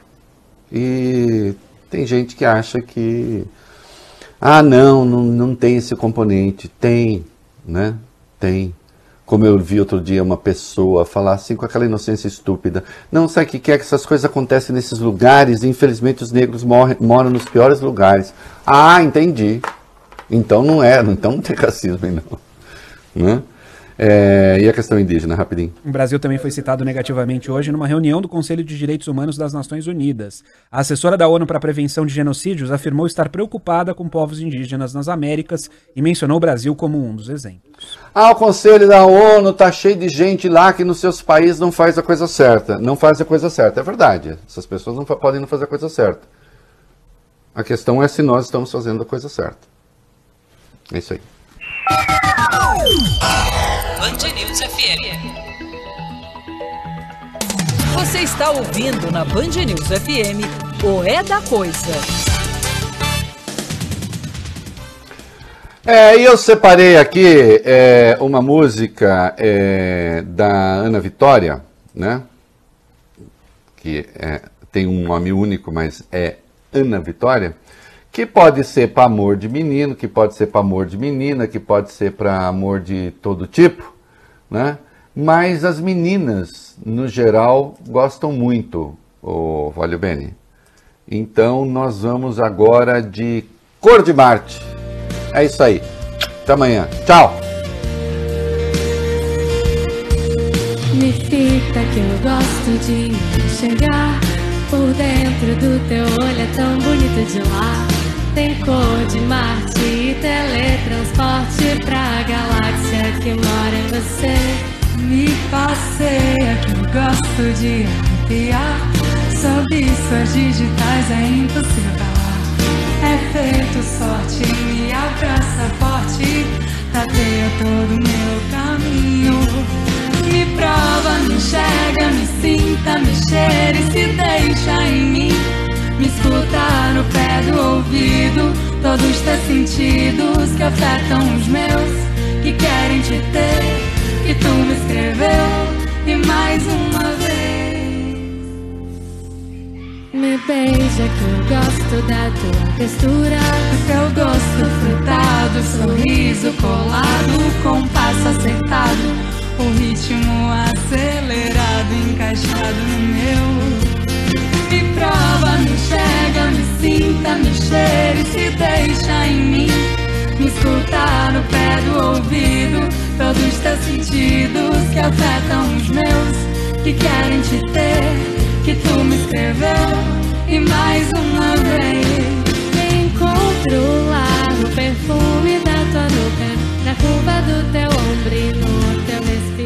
E tem gente que acha que ah, não, não, não tem esse componente. Tem, né? Tem. Como eu vi outro dia uma pessoa falar assim com aquela inocência estúpida. Não, sabe o que é que essas coisas acontecem nesses lugares e infelizmente os negros morrem, moram nos piores lugares. Ah, entendi. Então não é, então não tem racismo aí não. Né? É, e a questão indígena, rapidinho. O Brasil também foi citado negativamente hoje numa reunião do Conselho de Direitos Humanos das Nações Unidas. A assessora da ONU para a Prevenção de Genocídios afirmou estar preocupada com povos indígenas nas Américas e mencionou o Brasil como um dos exemplos. Ah, o Conselho da ONU tá cheio de gente lá que nos seus países não faz a coisa certa. Não faz a coisa certa, é verdade. Essas pessoas não podem não fazer a coisa certa. A questão é se nós estamos fazendo a coisa certa. É isso aí. Band News F M. Você está ouvindo na Band News F M o É da Coisa. É, e eu separei aqui é, uma música é, da Ana Vitória, né? Que é, tem um nome único, mas é Ana Vitória. Que pode ser para amor de menino, que pode ser para amor de menina, que pode ser para amor de todo tipo, né? Mas as meninas, no geral, gostam muito, o Vale Bene. Então nós vamos agora de Cor de Marte. É isso aí. Até amanhã. Tchau. Me fita que eu gosto de enxergar por dentro do teu olho, é tão bonito de lá. Tem cor de Marte e teletransporte pra galáxia que mora em você. Me passeia que eu gosto de arrepiar. Sob suas digitais é impossível falar. É feito sorte, me abraça forte, tateia todo o meu caminho. Me prova, me enxerga, me sinta, me cheira e se deixa em mim. Me escuta no pé do ouvido todos teus sentidos que afetam os meus, que querem te ter, que tu me escreveu. E mais uma vez me beija que eu gosto da tua textura, do teu gosto frutado, sorriso colado, compasso acertado, o ritmo acelerado encaixado no meu. Me prova, me enxerga, me sinta, me cheira e se deixa em mim. Me escuta no pé do ouvido todos teus sentidos que afetam os meus, que querem te ter, que tu me escreveu. E mais uma vez me encontro lá no perfume da tua nuca, na curva do teu ombro e no teu vestido.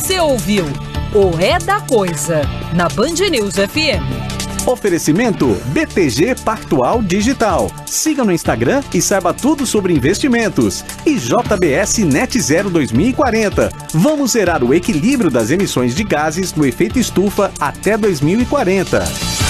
Você ouviu o É da Coisa, na Band News F M. Oferecimento B T G Pactual Digital. Siga no Instagram e saiba tudo sobre investimentos. E J B S Net Zero dois mil e quarenta. Vamos zerar o equilíbrio das emissões de gases do efeito estufa até dois mil e quarenta.